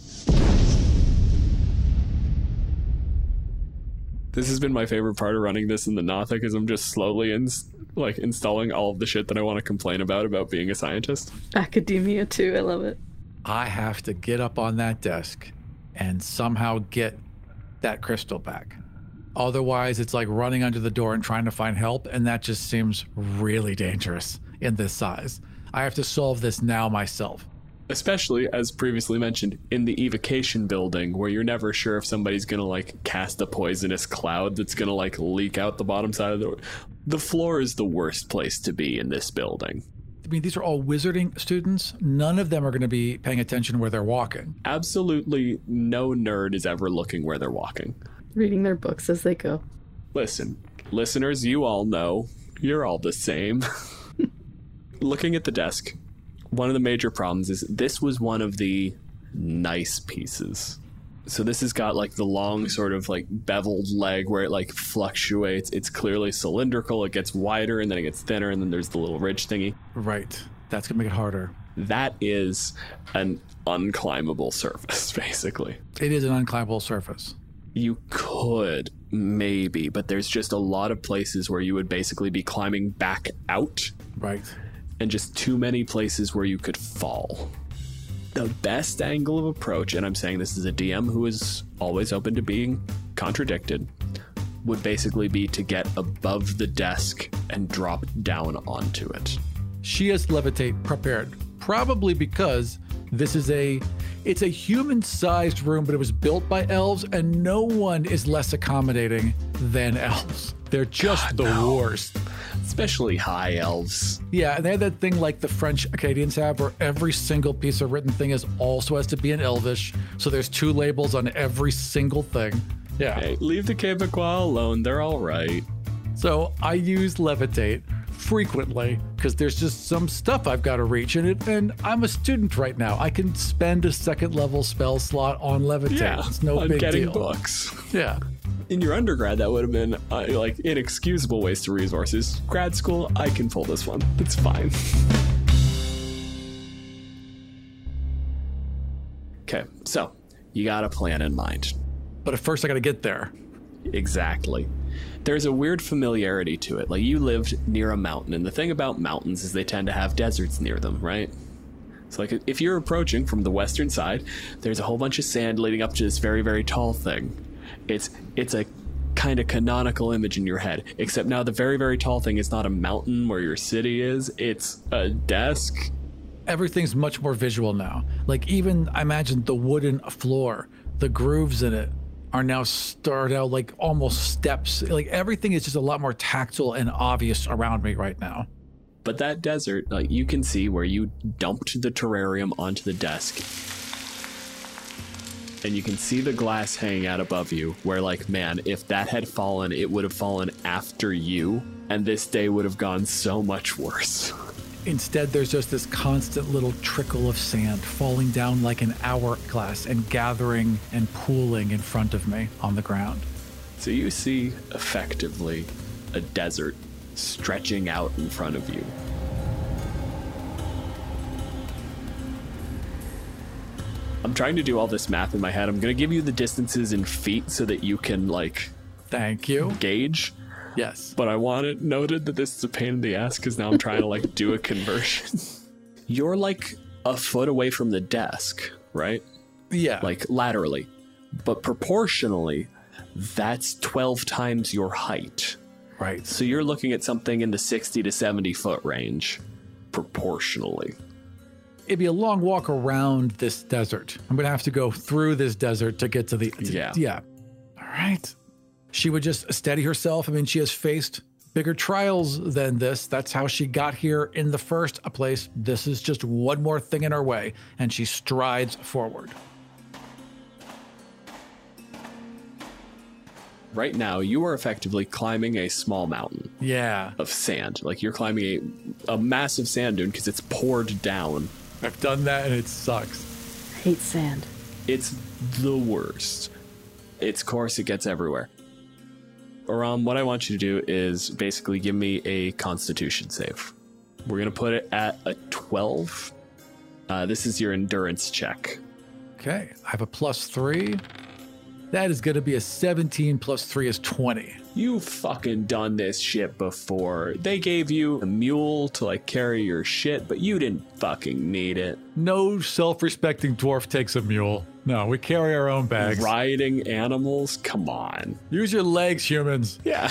This has been my favorite part of running this in the Nothic, because I'm just slowly installing all of the shit that I want to complain about being a scientist. Academia too, I love it. I have to get up on that desk and somehow get that crystal back. Otherwise, it's like running under the door and trying to find help, and that just seems really dangerous in this size. I have to solve this now myself. Especially, as previously mentioned, in the evocation building, where you're never sure if somebody's gonna like cast a poisonous cloud that's gonna like leak out the bottom side of the door. The floor is the worst place to be in this building. I mean, these are all wizarding students. None of them are going to be paying attention where they're walking. Absolutely no nerd is ever looking where they're walking. Reading their books as they go. Listen, listeners, you all know you're all the same. Looking at the desk, one of the major problems is this was one of the nice pieces. So this has got like the long sort of like beveled leg where it like fluctuates. It's clearly cylindrical. It gets wider and then it gets thinner, and then there's the little ridge thingy. Right. That's going to make it harder. That is an unclimbable surface, basically. It is an unclimbable surface. You could, maybe, but there's just a lot of places where you would basically be climbing back out. Right. And just too many places where you could fall. The best angle of approach, and I'm saying this is a DM who is always open to being contradicted, would basically be to get above the desk and drop down onto it. She has levitate prepared, probably because it's a human-sized room, but it was built by elves, and no one is less accommodating than elves. They're just worst. Especially high elves. Yeah, and they have that thing like the French Acadians have, where every single piece of written thing also has to be in Elvish. So there's 2 labels on every single thing. Yeah. Hey, leave the Quebecois alone. They're all right. So I use levitate frequently because there's just some stuff I've got to reach in it, and I'm a student right now. I can spend a 2nd level spell slot on levitate. Yeah, it's no on big getting deal. Books. Yeah. In your undergrad, that would have been like inexcusable waste of resources. Grad school, I can pull this one. It's fine. Okay, so you got a plan in mind. But at first I gotta get there. Exactly. There's a weird familiarity to it. Like, you lived near a mountain, and the thing about mountains is they tend to have deserts near them, right? So, like, if you're approaching from the western side, there's a whole bunch of sand leading up to this very, very tall thing. It's a kind of canonical image in your head, except now the very, very tall thing is not a mountain where your city is, it's a desk. Everything's much more visual now. Like, even, I imagine the wooden floor, the grooves in it are now started out like almost steps. Like, everything is just a lot more tactile and obvious around me right now. But that desert, like, you can see where you dumped the terrarium onto the desk. And you can see the glass hanging out above you, where, like, man, if that had fallen, it would have fallen after you, and this day would have gone so much worse. Instead, there's just this constant little trickle of sand falling down like an hourglass and gathering and pooling in front of me on the ground. So you see, effectively, a desert stretching out in front of you. I'm trying to do all this math in my head. I'm going to give you the distances in feet so that you can, like... Thank you. Gauge. Yes. But I want it noted that this is a pain in the ass because now I'm trying to, like, do a conversion. You're, like, a foot away from the desk, right? Yeah. Like, laterally. But proportionally, that's 12 times your height. Right. So you're looking at something in the 60 to 70 foot range, proportionally. It'd be a long walk around this desert. I'm going to have to go through this desert to get to the... Yeah. All right. She would just steady herself. I mean, she has faced bigger trials than this. That's how she got here in the first place. This is just one more thing in her way, and she strides forward. Right now, you are effectively climbing a small mountain. Yeah. Of sand. Like, you're climbing a massive sand dune because it's poured down. I've done that, and it sucks. I hate sand. It's the worst. Of course, it gets everywhere. Aram, what I want you to do is basically give me a Constitution save. We're going to put it at a 12. This is your endurance check. Okay. I have a +3. That is going to be a 17 plus 3 is 20. You've fucking done this shit before. They gave you a mule to, like, carry your shit, but you didn't fucking need it. No self-respecting dwarf takes a mule. No, we carry our own bags. Riding animals? Come on. Use your legs, humans. Yeah.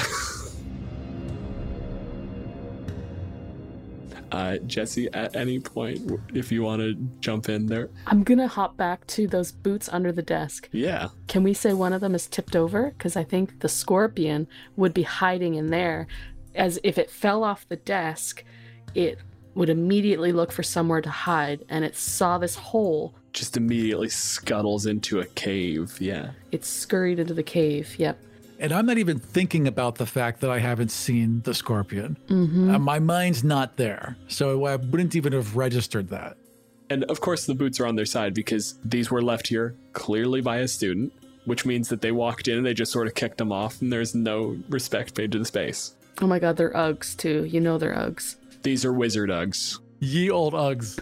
Jesse, at any point, if you want to jump in there. I'm gonna hop back to those boots under the desk. Yeah. Can we say one of them is tipped over? Because I think the scorpion would be hiding in there. As if it fell off the desk, it would immediately look for somewhere to hide, and it saw this hole. Just immediately scuttles into a cave, yeah. It scurried into the cave, yep. And I'm not even thinking about the fact that I haven't seen the scorpion. Mm-hmm. My mind's not there, so I wouldn't even have registered that. And of course the boots are on their side because these were left here clearly by a student, which means that they walked in and they just sort of kicked them off and there's no respect paid to the space. Oh my god, they're Uggs too. You know they're Uggs. These are wizard Uggs. Ye old Uggs.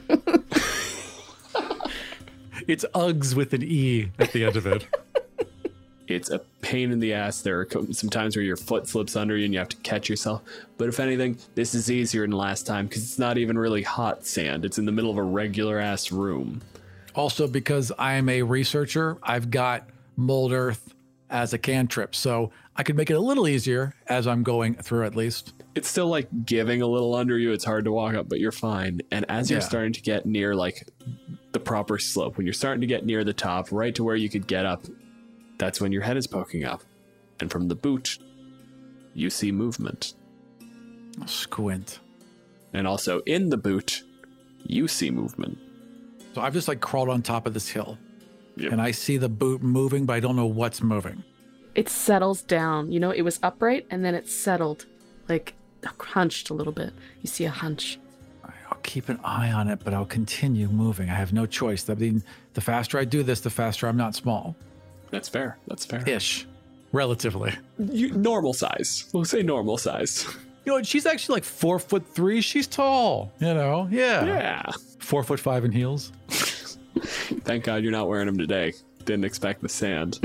It's Uggs with an E at the end of it. It's a pain in the ass. There are some times where your foot slips under you and you have to catch yourself. But if anything, this is easier than last time because it's not even really hot sand. It's in the middle of a regular ass room. Also, because I am a researcher, I've got mold earth as a cantrip, so I could make it a little easier as I'm going through at least. It's still like giving a little under you. It's hard to walk up, but you're fine. And as you're starting to get near like the proper slope, when you're starting to get near the top, right to where you could get up, that's when your head is poking up. And from the boot, you see movement. I'll squint. And also in the boot, you see movement. So I've just like crawled on top of this hill. Yep. And I see the boot moving, but I don't know what's moving. It settles down. You know, it was upright and then it settled. Like hunched a little bit. You see a hunch. I'll keep an eye on it, but I'll continue moving. I have no choice. I mean, the faster I do this, the faster I'm not small. That's fair. That's fair. Ish. Relatively. Normal size. We'll say normal size. You know, she's actually like 4'3". She's tall, you know? Yeah. Yeah. 4'5" in heels. Thank God you're not wearing them today. Didn't expect the sand.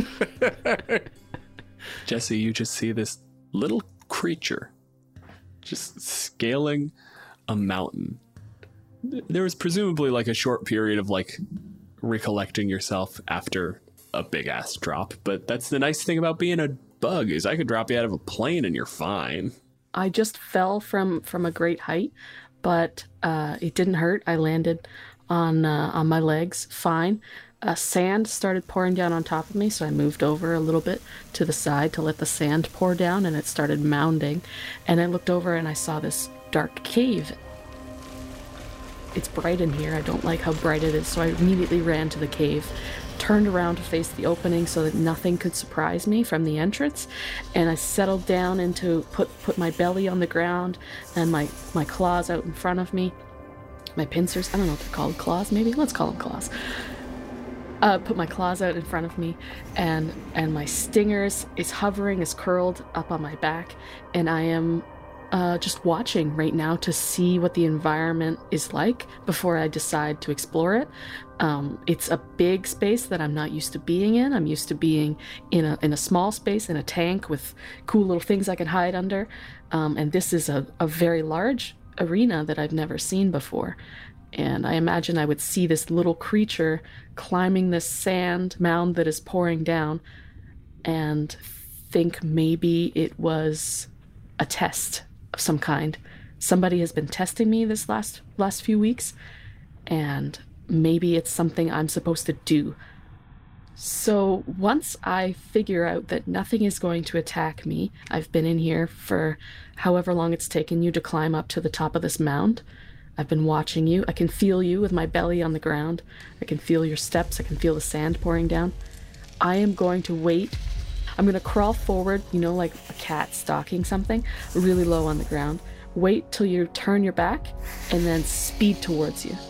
Jesse, you just see this little creature just scaling a mountain. There was presumably like a short period of like recollecting yourself after a big ass drop, but that's the nice thing about being a bug is I could drop you out of a plane and you're fine. I just fell from a great height, but it didn't hurt. I landed on my legs fine. Sand started pouring down on top of me, so I moved over a little bit to the side to let the sand pour down, and it started mounding. And I looked over and I saw this dark cave. It's bright in here. I don't like how bright it is, so I immediately ran to the cave, turned around to face the opening so that nothing could surprise me from the entrance, and I settled down into put my belly on the ground and my claws out in front of me. My pincers, I don't know what they're called, claws maybe? Let's call them claws. Put my claws out in front of me, and my stingers is curled up on my back, and I am just watching right now to see what the environment is like before I decide to explore it. It's a big space that I'm not used to being in. I'm used to being in a small space, in a tank with cool little things I can hide under, and this is a very large arena that I've never seen before. And I imagine I would see this little creature climbing this sand mound that is pouring down and think maybe it was a test of some kind. Somebody has been testing me this last few weeks, and maybe it's something I'm supposed to do. So once I figure out that nothing is going to attack me, I've been in here for however long it's taken you to climb up to the top of this mound. I've been watching you. I can feel you with my belly on the ground. I can feel your steps. I can feel the sand pouring down. I am going to wait. I'm going to crawl forward, like a cat stalking something, really low on the ground. Wait till you turn your back and then speed towards you.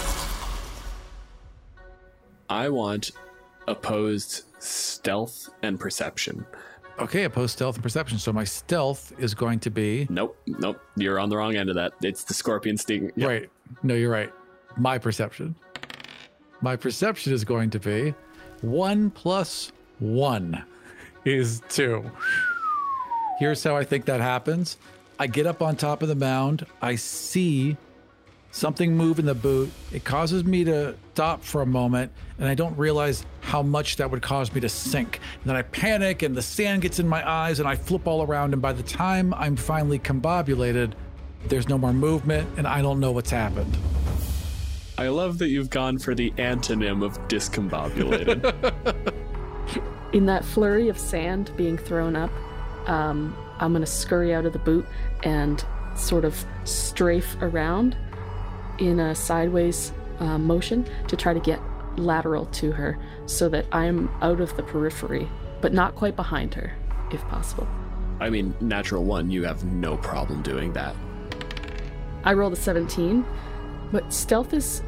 I want opposed stealth and perception. Okay, opposed stealth and perception. So my stealth is going to be... Nope. You're on the wrong end of that. It's the scorpion sting. Yep. Right. No, you're right. My perception. My perception is going to be 1 + 1 is 2. Here's how I think that happens. I get up on top of the mound. I see something move in the boot. It causes me to stop for a moment, and I don't realize how much that would cause me to sink. And then I panic, and the sand gets in my eyes, and I flip all around, and by the time I'm finally combobulated, there's no more movement, and I don't know what's happened. I love that you've gone for the antonym of discombobulated. In that flurry of sand being thrown up, I'm going to scurry out of the boot and sort of strafe around in a sideways motion to try to get lateral to her so that I'm out of the periphery, but not quite behind her, if possible. I mean, natural one, you have no problem doing that. I rolled a 17, but stealth is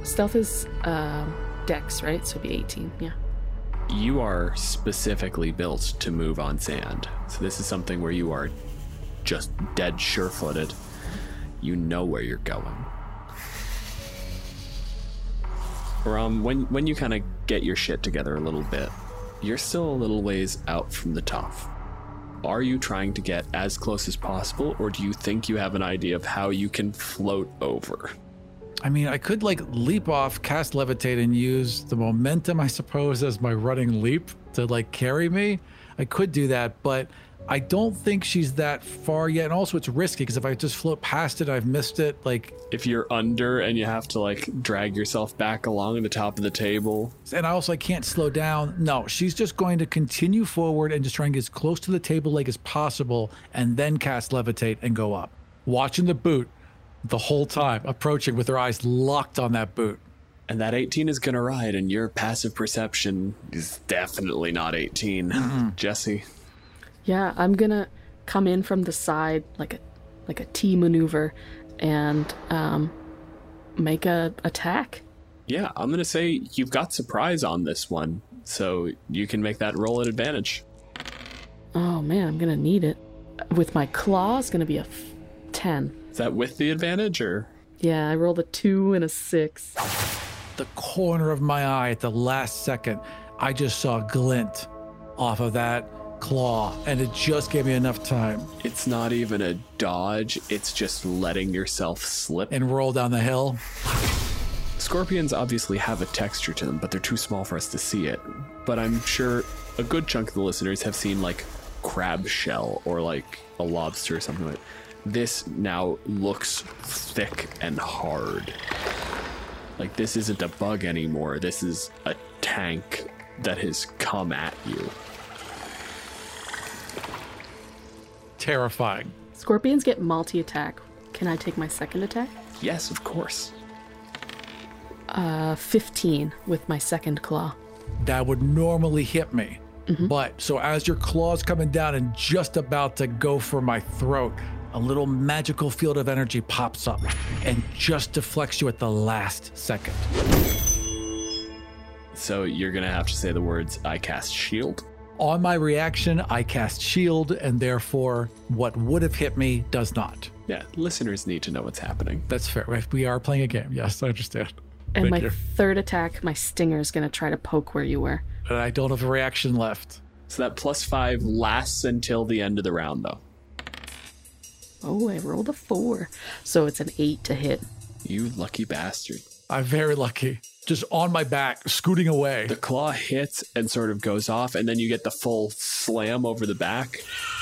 dex, right? So it'd be 18, yeah. You are specifically built to move on sand. So this is something where you are just dead sure-footed. You know where you're going. When you kind of get your shit together a little bit, you're still a little ways out from the top. Are you trying to get as close as possible, or do you think you have an idea of how you can float over? I mean, I could leap off, cast levitate, and use the momentum, I suppose, as my running leap to carry me. I could do that, but I don't think she's that far yet. And also it's risky because if I just float past it, I've missed it. If you're under and you have to drag yourself back along the top of the table. And I can't slow down. No, she's just going to continue forward and just try and get as close to the table leg as possible and then cast levitate and go up. Watching the boot the whole time, approaching with her eyes locked on that boot. And that 18 is going to ride, and your passive perception is definitely not 18. Mm-hmm. Jesse? Yeah, I'm going to come in from the side like a T maneuver and make a attack. Yeah, I'm going to say you've got surprise on this one, so you can make that roll at advantage. Oh, man, I'm going to need it. With my claw, it's going to be a 10. Is that with the advantage, or? Yeah, I rolled a 2 and a 6. the corner of my eye at the last second, I just saw a glint off of that claw, and it just gave me enough time. It's not even a dodge, it's just letting yourself slip and roll down the hill. Scorpions obviously have a texture to them, but they're too small for us to see it. But I'm sure a good chunk of the listeners have seen like crab shell or like a lobster or something like that. This now looks thick and hard. Like this isn't a bug anymore. This is a tank that has come at you. Terrifying. Scorpions get multi-attack. Can I take my second attack? Yes, of course. 15 with my second claw. That would normally hit me. But so as your claw's coming down and just about to go for my throat, a little magical field of energy pops up and just deflects you at the last second. So you're going to have to say the words, I cast shield. On my reaction, I cast shield, and therefore what would have hit me does not. Yeah, listeners need to know what's happening. That's fair. We are playing a game. Yes, I understand. And Thank my you. third attack, my stinger is going to try to poke where you were. And I don't have a reaction left. So that +5 lasts until the end of the round, though. Oh, I rolled a 4. So it's an 8 to hit. You lucky bastard. I'm very lucky. Just on my back, scooting away. The claw hits and sort of goes off, and then you get the full slam over the back.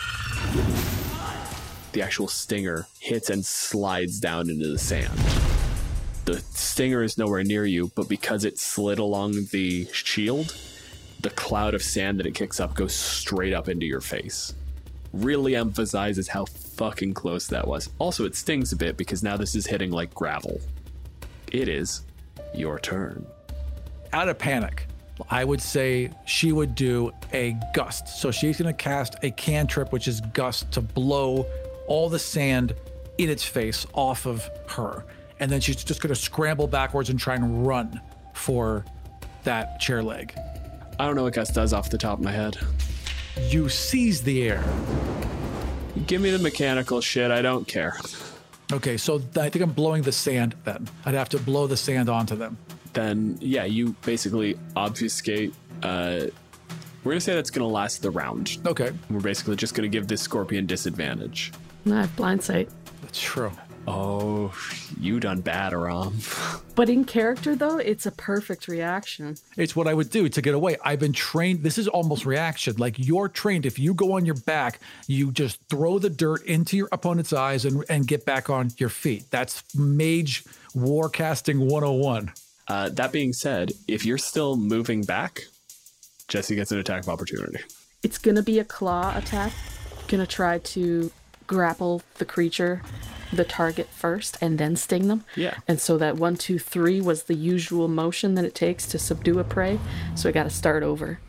The actual stinger hits and slides down into the sand. The stinger is nowhere near you, but because it slid along the shield, the cloud of sand that it kicks up goes straight up into your face. Really emphasizes how fucking close that was. Also, it stings a bit because now this is hitting like gravel. It is your turn. Out of panic, I would say she would do a gust. So she's going to cast a cantrip, which is gust, to blow all the sand in its face off of her. And then she's just going to scramble backwards and try and run for that chair leg. I don't know what Gus does off the top of my head. You seize the air. Give me the mechanical shit, I don't care. Okay, so I think I'm blowing the sand then. I'd have to blow the sand onto them. Then, yeah, you basically obfuscate. We're going to say that's going to last the round. Okay. We're basically just going to give this scorpion disadvantage. I have blind sight. That's true. Oh, you done bad, Aram. But in character, though, it's a perfect reaction. It's what I would do to get away. I've been trained. This is almost reaction. Like you're trained. If you go on your back, you just throw the dirt into your opponent's eyes and get back on your feet. That's Mage Warcasting 101. That being said, if you're still moving back, Jesse gets an attack of opportunity. It's going to be a claw attack. Going to try to grapple the creature, the target first, and then sting them. Yeah. And so that 1, 2, 3 was the usual motion that it takes to subdue a prey. So I got to start over.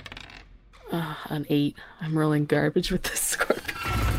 An 8. I'm rolling garbage with this scorpion.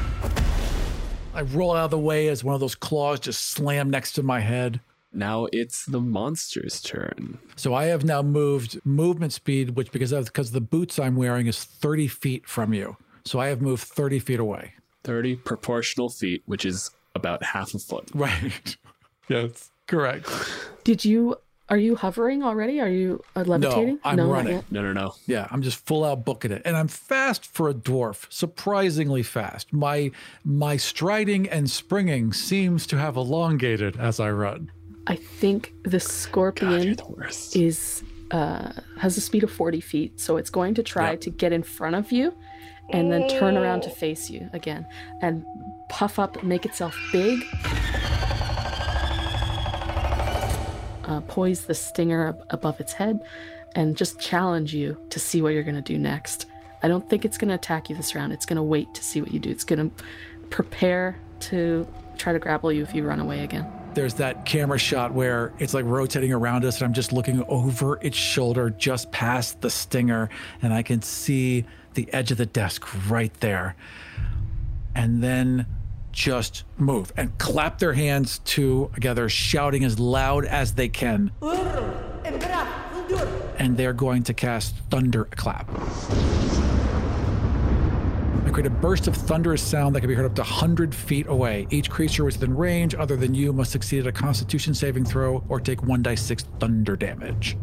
I roll out of the way as one of those claws just slam next to my head. Now it's the monster's turn. So I have now moved movement speed, which because the boots I'm wearing is 30 feet from you. So I have moved 30 feet away. 30 proportional feet, which is about half a foot. Right. Yes, correct. Are you hovering already? Are you levitating? No, I'm running. No. Yeah, I'm just full out booking it. And I'm fast for a dwarf, surprisingly fast. My striding and springing seems to have elongated as I run. I think the scorpion God, you're the worst. has a speed of 40 feet, so it's going to try to get in front of you and then turn around to face you again and puff up, make itself big, poise the stinger above its head, and just challenge you to see what you're going to do next. I don't think it's going to attack you this round. It's going to wait to see what you do. It's going to prepare to try to grapple you if you run away again. There's that camera shot where it's like rotating around us and I'm just looking over its shoulder just past the stinger and I can see the edge of the desk right there. And then just move and clap their hands together, shouting as loud as they can. And they're going to cast Thunderclap. create a burst of thunderous sound that can be heard up to 100 feet away. Each creature within range other than you must succeed at a Constitution saving throw or take 1d6 thunder damage.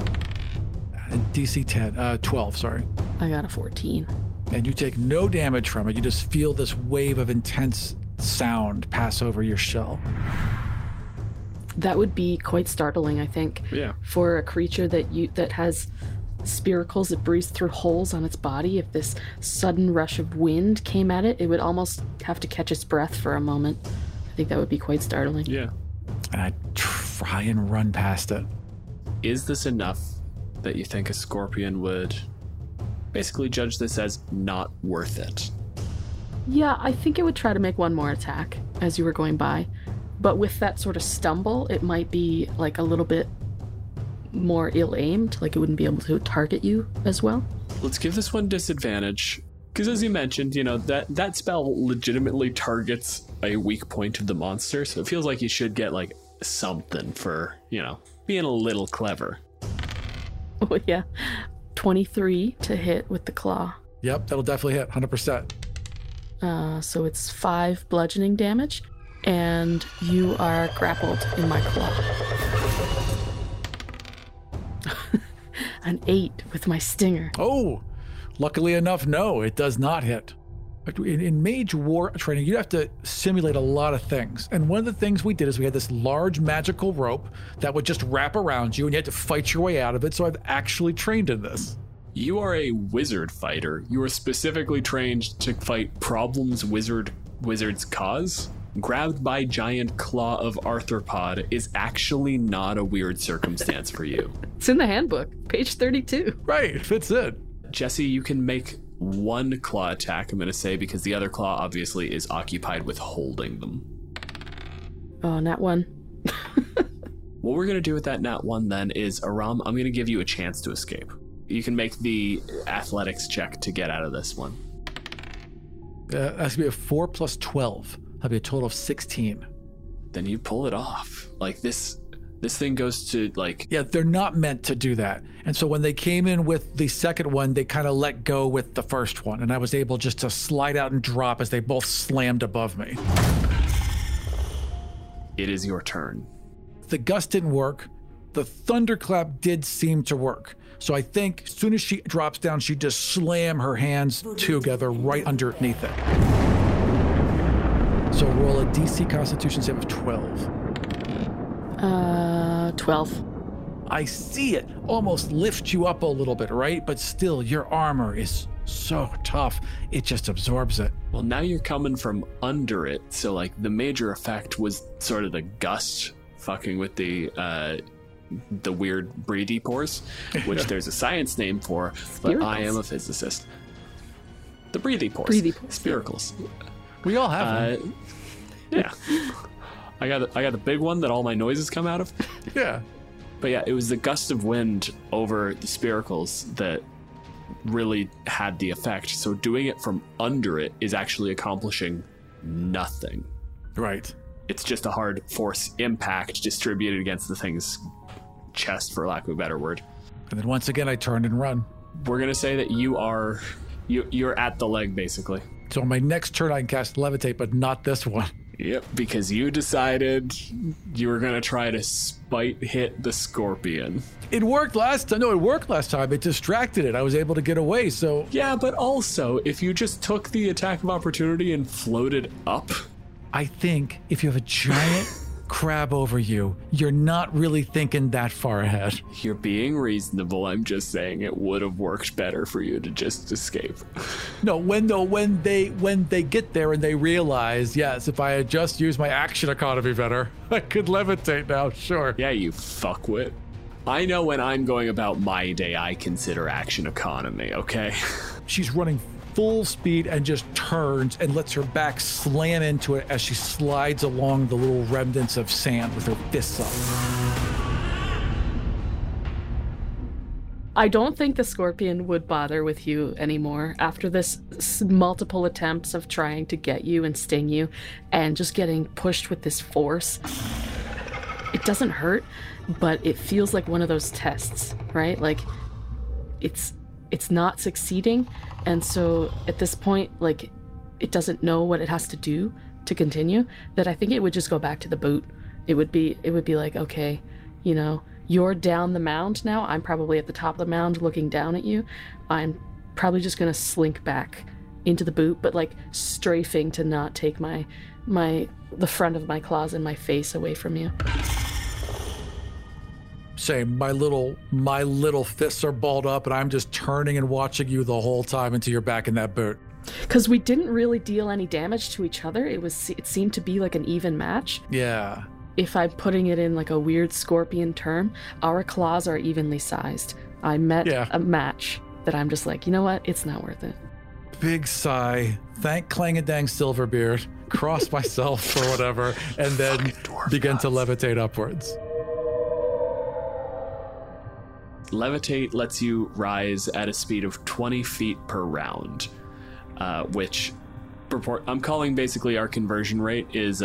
DC 12, sorry. I got a 14. And you take no damage from it. You just feel this wave of intense sound pass over your shell. That would be quite startling, I think. Yeah. For a creature that has spiracles that breathe through holes on its body. If this sudden rush of wind came at it, it would almost have to catch its breath for a moment. I think that would be quite startling. Yeah. And I try and run past it. Is this enough that you think a scorpion would basically judge this as not worth it? Yeah, I think it would try to make one more attack as you were going by. But with that sort of stumble, it might be like a little bit more ill-aimed, like it wouldn't be able to target you as well. Let's give this one disadvantage, because as you mentioned, that spell legitimately targets a weak point of the monster, so it feels like you should get like something for, being a little clever. Oh yeah, 23 to hit with the claw. Yep, that'll definitely hit, 100%. So it's 5 bludgeoning damage, and you are grappled in my claw. An 8 with my stinger. Oh, luckily enough, no, it does not hit. In Mage War training, you have to simulate a lot of things. And one of the things we did is we had this large magical rope that would just wrap around you and you had to fight your way out of it. So I've actually trained in this. You are a wizard fighter. You are specifically trained to fight problems wizards cause. Grabbed by giant claw of arthropod is actually not a weird circumstance for you. It's in the handbook, page 32. Right, it fits in. Jesse, you can make one claw attack, I'm going to say, because the other claw obviously is occupied with holding them. Oh, nat 1. What we're going to do with that nat 1 then is, Aram, I'm going to give you a chance to escape. You can make the athletics check to get out of this one. That's going to be a 4 plus 12. That'll be a total of 16. Then you pull it off. Like this thing goes to like... Yeah, they're not meant to do that. And so when they came in with the second one, they kind of let go with the first one. And I was able just to slide out and drop as they both slammed above me. It is your turn. The gust didn't work. The thunderclap did seem to work. So I think as soon as she drops down, she just slam her hands together right underneath it. So roll a DC Constitution save of 12. 12. I see it almost lift you up a little bit, right? But still, your armor is so tough, it just absorbs it. Well, now you're coming from under it, so like the major effect was sort of the gust fucking with the weird breathy pores, which there's a science name for, but Spiracles. I am a physicist. The breathy pores. Spiracles. We all have them. Yeah. I got the big one that all my noises come out of. Yeah. But yeah, it was the gust of wind over the spiracles that really had the effect. So doing it from under it is actually accomplishing nothing. Right. It's just a hard force impact distributed against the thing's chest, for lack of a better word. And then once again, I turned and run. We're going to say that you're at the leg, basically. So on my next turn, I can cast Levitate, but not this one. Yep, because you decided you were going to try to spite hit the scorpion. It worked last time. No, it worked last time. It distracted it. I was able to get away, so... Yeah, but also, if you just took the attack of opportunity and floated up... I think if you have a giant crab over you, you're not really thinking that far ahead. You're being reasonable. I'm just saying it would have worked better for you to just escape. No, when they get there and they realize, yes, if I had just used my action economy better, I could levitate now, sure. Yeah, you fuckwit. I know when I'm going about my day, I consider action economy, okay? She's running full speed and just turns and lets her back slam into it as she slides along the little remnants of sand with her fists up. I don't think the scorpion would bother with you anymore after this multiple attempts of trying to get you and sting you and just getting pushed with this force. It doesn't hurt, but it feels like one of those tests, right? Like it's it's not succeeding. And so at this point, like, it doesn't know what it has to do to continue, that I think it would just go back to the boot. It would be like, okay, you know, you're down the mound now. I'm probably at the top of the mound looking down at you. I'm probably just going to slink back into the boot, but like strafing to not take the front of my claws and my face away from you. Same. My little fists are balled up, and I'm just turning and watching you the whole time until you're back in that boot. Because we didn't really deal any damage to each other. It seemed to be like an even match. Yeah. If I'm putting it in like a weird scorpion term, our claws are evenly sized. I met a match that I'm just like, you know what? It's not worth it. Big sigh. Thank Clang-a-Dang Silverbeard. Cross myself or whatever, and then begin to levitate upwards. Levitate lets you rise at a speed of 20 feet per round, which I'm calling basically our conversion rate is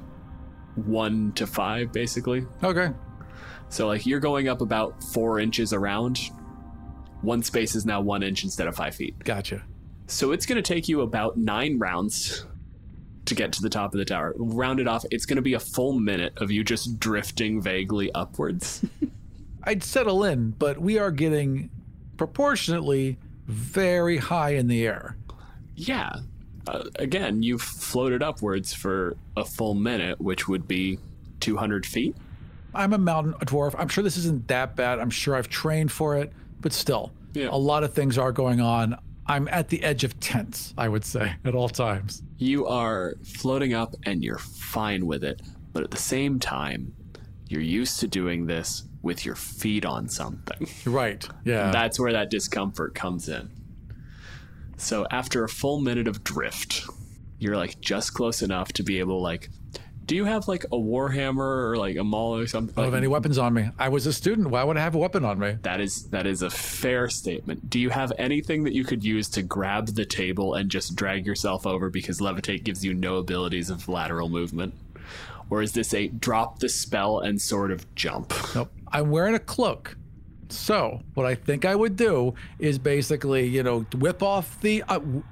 1 to 5, basically. Okay. So like you're going up about 4 inches around. One space is now 1 inch instead of 5 feet. Gotcha. So it's going to take you about 9 rounds to get to the top of the tower. Round it off, it's going to be a full minute of you just drifting vaguely upwards. I'd settle in, but we are getting proportionately very high in the air. Yeah. Again, you've floated upwards for a full minute, which would be 200 feet. I'm a mountain dwarf. I'm sure this isn't that bad. I'm sure I've trained for it, but still, a lot of things are going on. I'm at the edge of tense, I would say, at all times. You are floating up and you're fine with it, but at the same time, you're used to doing this with your feet on something. Right, yeah. That's where that discomfort comes in. So after a full minute of drift, you're like just close enough to be able to like, do you have like a warhammer or like a maul or something? I don't have any weapons on me. I was a student. Why would I have a weapon on me? That is a fair statement. Do you have anything that you could use to grab the table and just drag yourself over, because levitate gives you no abilities of lateral movement? Or is this a drop the spell and sort of jump? Nope. I'm wearing a cloak. So what I think I would do is basically, you know, whip off the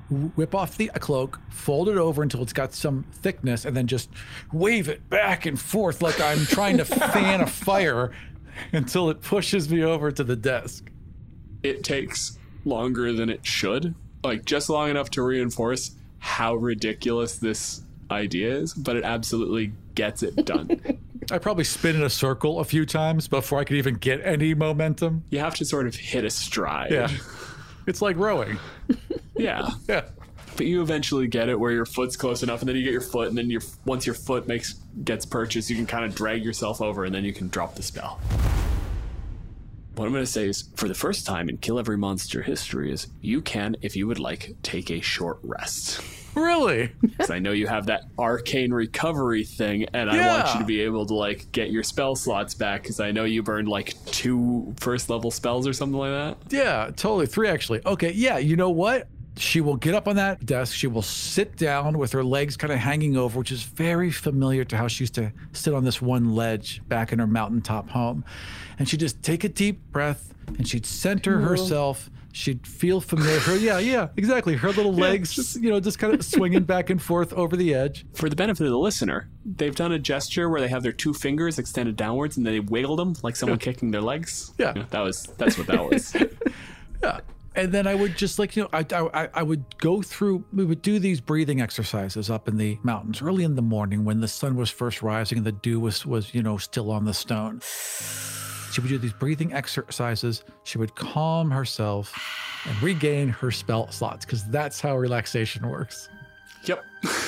cloak, fold it over until it's got some thickness, and then just wave it back and forth like I'm trying to fan a fire until it pushes me over to the desk. It takes longer than it should, like just long enough to reinforce how ridiculous this idea is, but it absolutely gets it done. I probably spin in a circle a few times before I could even get any momentum. You have to sort of hit a stride. Yeah. It's like rowing. Yeah. Yeah. But you eventually get it where your foot's close enough, and then you get your foot, and then once your foot gets purchased, you can kind of drag yourself over, and then you can drop the spell. What I'm going to say is, for the first time in Kill Every Monster history, is you can, if you would like, take a short rest. Really? Because I know you have that arcane recovery thing, and I want you to be able to like get your spell slots back, because I know you burned like 2 first level spells or something like that. Yeah, totally. 3 actually. Okay, yeah, you know what? She will get up on that desk. She will sit down with her legs kind of hanging over, which is very familiar to how she used to sit on this one ledge back in her mountaintop home. And she'd just take a deep breath, and she'd center herself. She'd feel familiar. Yeah, exactly. Her little legs, just kind of swinging back and forth over the edge. For the benefit of the listener, they've done a gesture where they have their 2 fingers extended downwards, and then they wiggle them like someone kicking their legs. Yeah. That's what that was. Yeah. And then I would just I would go through, we would do these breathing exercises up in the mountains early in the morning when the sun was first rising and the dew was still on the stone. She would do these breathing exercises. She would calm herself and regain her spell slots, because that's how relaxation works. Yep.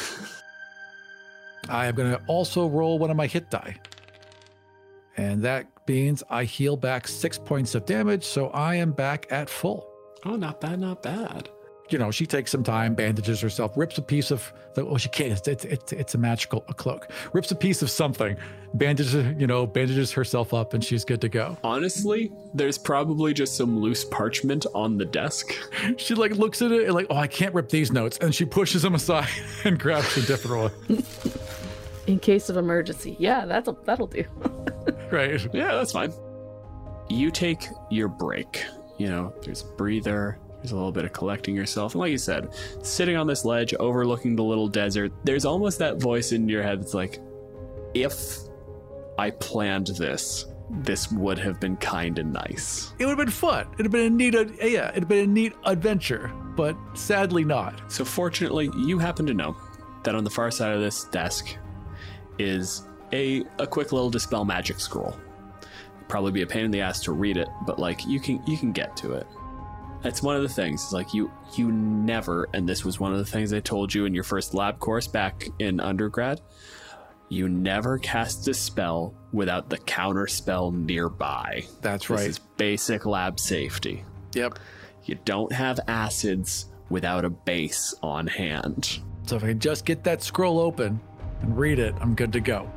I am going to also roll one of my hit die. And that means I heal back 6 points of damage, so I am back at full. Oh, not bad, not bad. She takes some time, bandages herself, rips a piece of she can't. It's a magical cloak. Rips a piece of something, bandages herself up, and she's good to go. Honestly, there's probably just some loose parchment on the desk. She looks at it and I can't rip these notes, and she pushes them aside and grabs a different one. In case of emergency, yeah, that'll do. Right. Yeah, that's fine. You take your break. there's a breather, there's a little bit of collecting yourself. And like you said, sitting on this ledge overlooking the little desert, there's almost that voice in your head that's like, if I planned this would have been kind of nice. It would have been fun. It'd have been a neat adventure, but sadly not. So fortunately, you happen to know that on the far side of this desk is a quick little dispel magic scroll. Probably be a pain in the ass to read it, but like you can get to it. That's one of the things. It's like you never, and this was one of the things I told you in your first lab course back in undergrad, you never cast a spell without the counter spell nearby. That's right. This is basic lab safety. Yep. You don't have acids without a base on hand. So if I can just get that scroll open and read it, I'm good to go.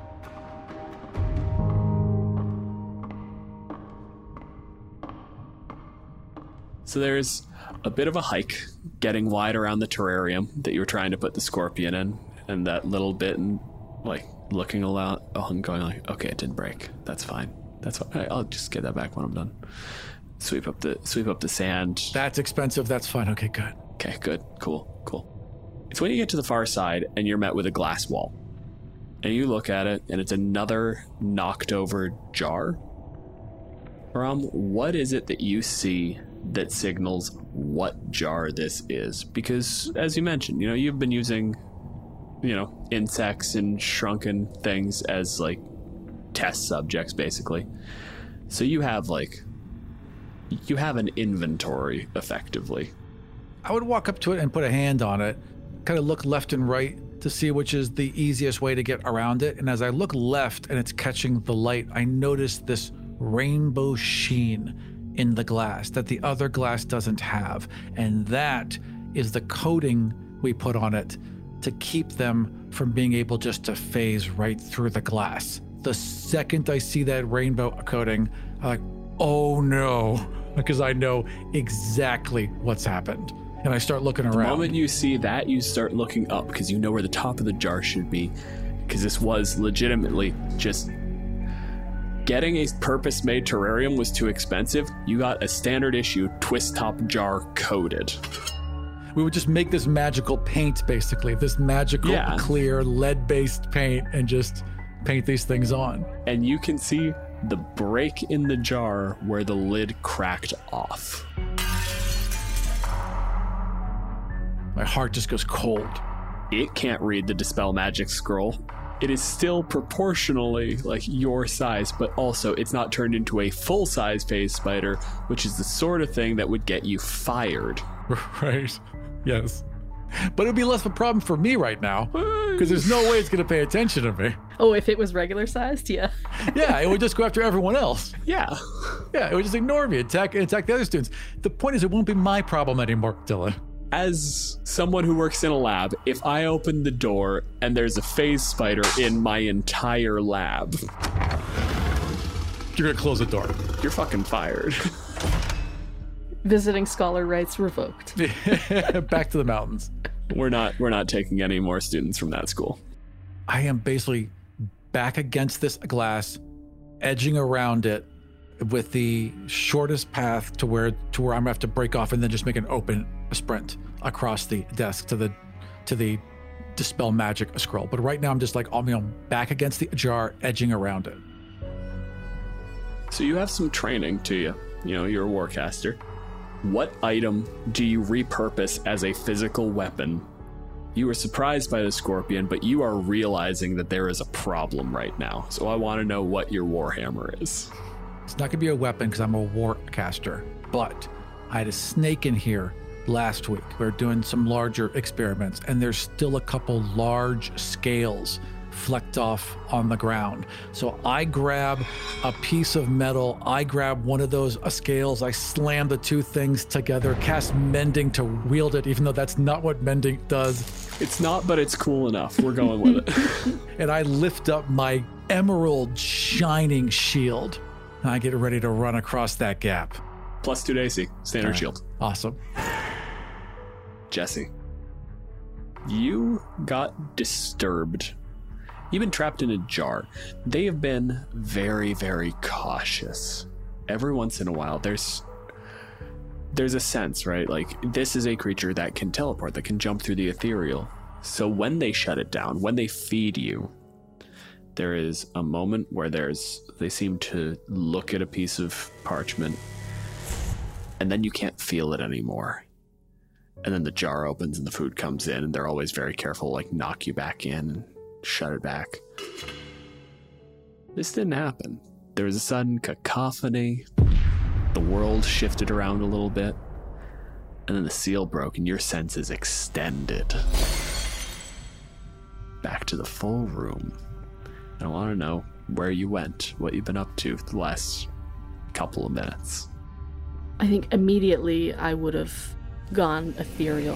So there's a bit of a hike getting wide around the terrarium that you were trying to put the scorpion in, and that little bit, and like looking aloud, and going like, okay, it didn't break. That's fine. That's fine. I'll just get that back when I'm done. Sweep up the sand. That's expensive. That's fine. Okay, good. Okay, good. Cool. It's when you get to the far side and you're met with a glass wall. And you look at it, and it's another knocked over jar. What is it that you see that signals what jar this is? Because, as you mentioned, you've been using, insects and shrunken things as, like, test subjects, basically. So you have an inventory, effectively. I would walk up to it and put a hand on it, kind of look left and right to see which is the easiest way to get around it. And as I look left and it's catching the light, I notice this rainbow sheen in the glass that the other glass doesn't have. And that is the coating we put on it to keep them from being able just to phase right through the glass. The second I see that rainbow coating, I'm like, oh no, because I know exactly what's happened. And I start looking around. The moment you see that, you start looking up because you know where the top of the jar should be. Because this was legitimately just getting a purpose-made terrarium was too expensive. You got a standard issue twist top jar coated. We would just make this magical paint, basically. This magical, clear, lead-based paint, and just paint these things on. And you can see the break in the jar where the lid cracked off. My heart just goes cold. It can't read the Dispel Magic scroll. It is still proportionally like your size, but also it's not turned into a full-size phase spider, which is the sort of thing that would get you fired. Right. Yes. But it'd be less of a problem for me right now, because there's no way it's going to pay attention to me. Oh, if it was regular sized? Yeah. Yeah, it would just go after everyone else. Yeah. Yeah, it would just ignore me, attack the other students. The point is, it won't be my problem anymore, Dylan. As someone who works in a lab, if I open the door and there's a phase spider in my entire lab, you're going to close the door. You're fucking fired. Visiting scholar rights revoked. Back to the mountains. We're not taking any more students from that school. I am basically back against this glass, edging around it with the shortest path to where I'm gonna have to break off and then just make an open sprint across the desk to the Dispel Magic scroll. But right now I'm just like, back against the jar, edging around it. So you have some training to you. You're a warcaster. What item do you repurpose as a physical weapon? You were surprised by the scorpion, but you are realizing that there is a problem right now. So I want to know what your warhammer is. It's not going to be a weapon because I'm a warcaster, but I had a snake in here last week. We were doing some larger experiments, and there's still a couple large scales flecked off on the ground. So I grab a piece of metal, I grab one of those scales, I slam the two things together, cast mending to wield it, even though that's not what mending does. It's not, but it's cool enough. We're going with it. And I lift up my emerald shining shield, and I get ready to run across that gap. +2 to AC, standard shield. Awesome. Jesse, you got disturbed. You've been trapped in a jar. They have been very, very cautious. Every once in a while, there's there's a sense, right? Like, this is a creature that can teleport, that can jump through the ethereal. So when they shut it down, when they feed you, there is a moment where they seem to look at a piece of parchment, and then you can't feel it anymore. And then the jar opens and the food comes in, and they're always very careful, like knock you back in and shut it back. This didn't happen. There was a sudden cacophony. The world shifted around a little bit, and then the seal broke and your senses extended back to the full room. And I want to know where you went, what you've been up to for the last couple of minutes. I think immediately I would have gone ethereal.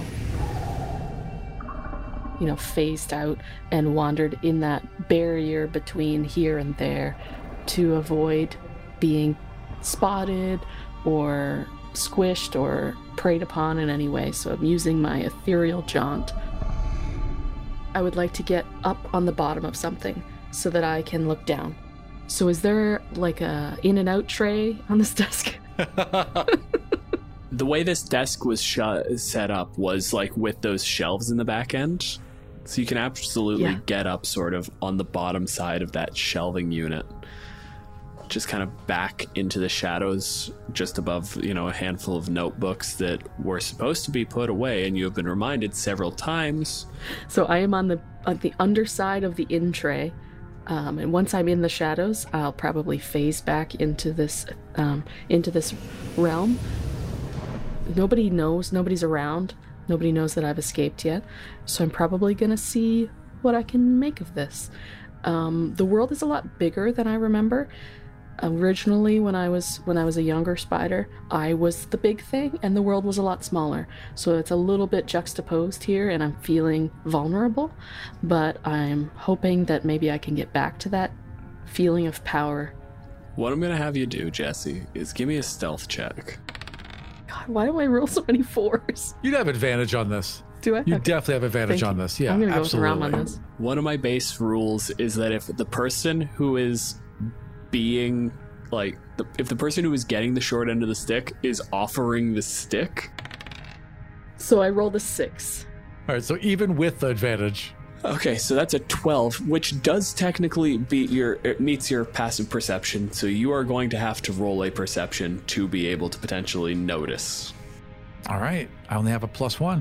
Phased out and wandered in that barrier between here and there to avoid being spotted or squished or preyed upon in any way. So I'm using my ethereal jaunt. I would like to get up on the bottom of something so that I can look down. So is there like a in and out tray on this desk? The way this desk was set up was like with those shelves in the back end. So you can absolutely get up sort of on the bottom side of that shelving unit. Just kind of back into the shadows just above, a handful of notebooks that were supposed to be put away, and you have been reminded several times. So I am on the underside of the in tray, and once I'm in the shadows, I'll probably phase back into this realm. Nobody knows, nobody's around, nobody knows that I've escaped yet, so I'm probably gonna see what I can make of this. The world is a lot bigger than I remember. Originally, when I was a younger spider, I was the big thing, and the world was a lot smaller. So it's a little bit juxtaposed here, and I'm feeling vulnerable. But I'm hoping that maybe I can get back to that feeling of power. What I'm gonna have you do, Jesse, is give me a stealth check. God, why do I roll so many 4s? You'd have advantage on this. Do I? You definitely have advantage on this. Yeah, I'm gonna go absolutely. with Ram on this. One of my base rules is that if the person who is being like if the person who is getting the short end of the stick is offering the stick. So I rolled a 6. All right, so even with the advantage. Okay, so that's a 12, which does technically it meets your passive perception, so you are going to have to roll a perception to be able to potentially notice. All right, I only have a +1.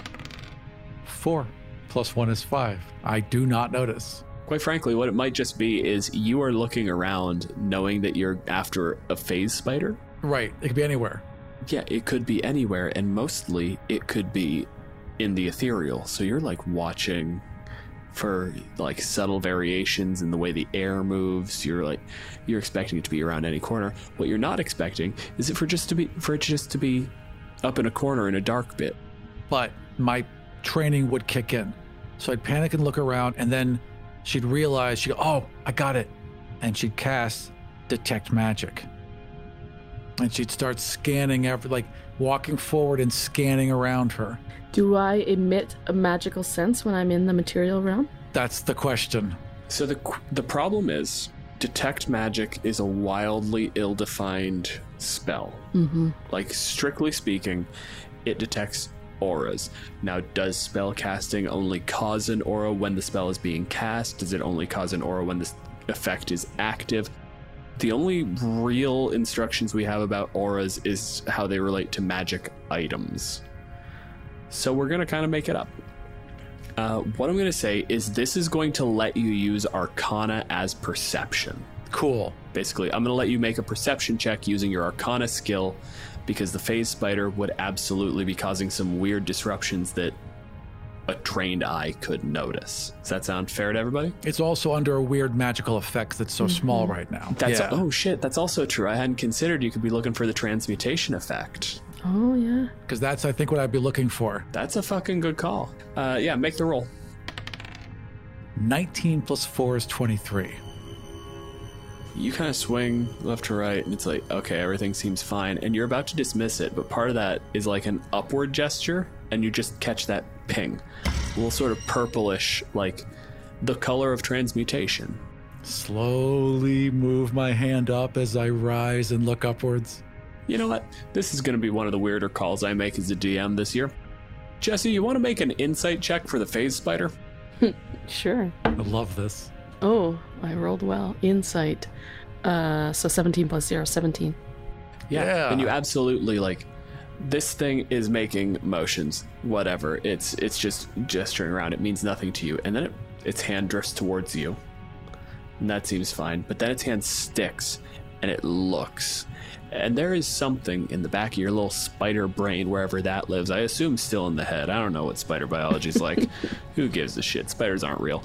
4 + 1 is 5. I do not notice. Quite frankly, what it might just be is you are looking around knowing that you're after a phase spider. Right, it could be anywhere. Yeah, it could be anywhere, and mostly it could be in the ethereal. So you're like watching for like subtle variations in the way the air moves. You're expecting it to be around any corner. What you're not expecting is for it just to be up in a corner in a dark bit. But my training would kick in. So I'd panic and look around, and then she'd realize, she'd go, oh, I got it. And she'd cast Detect Magic. And she'd start scanning, walking forward and scanning around her. Do I emit a magical sense when I'm in the material realm? That's the question. So the problem is, Detect Magic is a wildly ill-defined spell. Mm-hmm. Like, strictly speaking, it detects auras. Now, does spell casting only cause an aura when the spell is being cast? Does it only cause an aura when the effect is active? The only real instructions we have about auras is how they relate to magic items. So we're going to kind of make it up. What I'm going to say is this is going to let you use Arcana as perception. Cool. Basically, I'm going to let you make a perception check using your Arcana skill, because the phase spider would absolutely be causing some weird disruptions that a trained eye could notice. Does that sound fair to everybody? It's also under a weird magical effect that's so small right now. Oh shit, that's also true. I hadn't considered you could be looking for the transmutation effect. Oh yeah. Because that's, I think, what I'd be looking for. That's a fucking good call. Yeah, make the roll. 19 + 4 is 23. You kind of swing left to right, and it's like, okay, everything seems fine, and you're about to dismiss it, but part of that is like an upward gesture, and you just catch that ping. A little sort of purplish, like the color of transmutation. Slowly move my hand up as I rise and look upwards. You know what? This is going to be one of the weirder calls I make as a DM this year. Jesse, you want to make an insight check for the phase spider? Sure. I love this. Oh, I rolled well. Insight. So 17 plus 0, 17. Yeah. And you absolutely, like, this thing is making motions, whatever. It's just gesturing around. It means nothing to you. And then its hand drifts towards you. And that seems fine. But then its hand sticks and it looks. And there is something in the back of your little spider brain, wherever that lives. I assume still in the head. I don't know what spider biology is like. Who gives a shit? Spiders aren't real.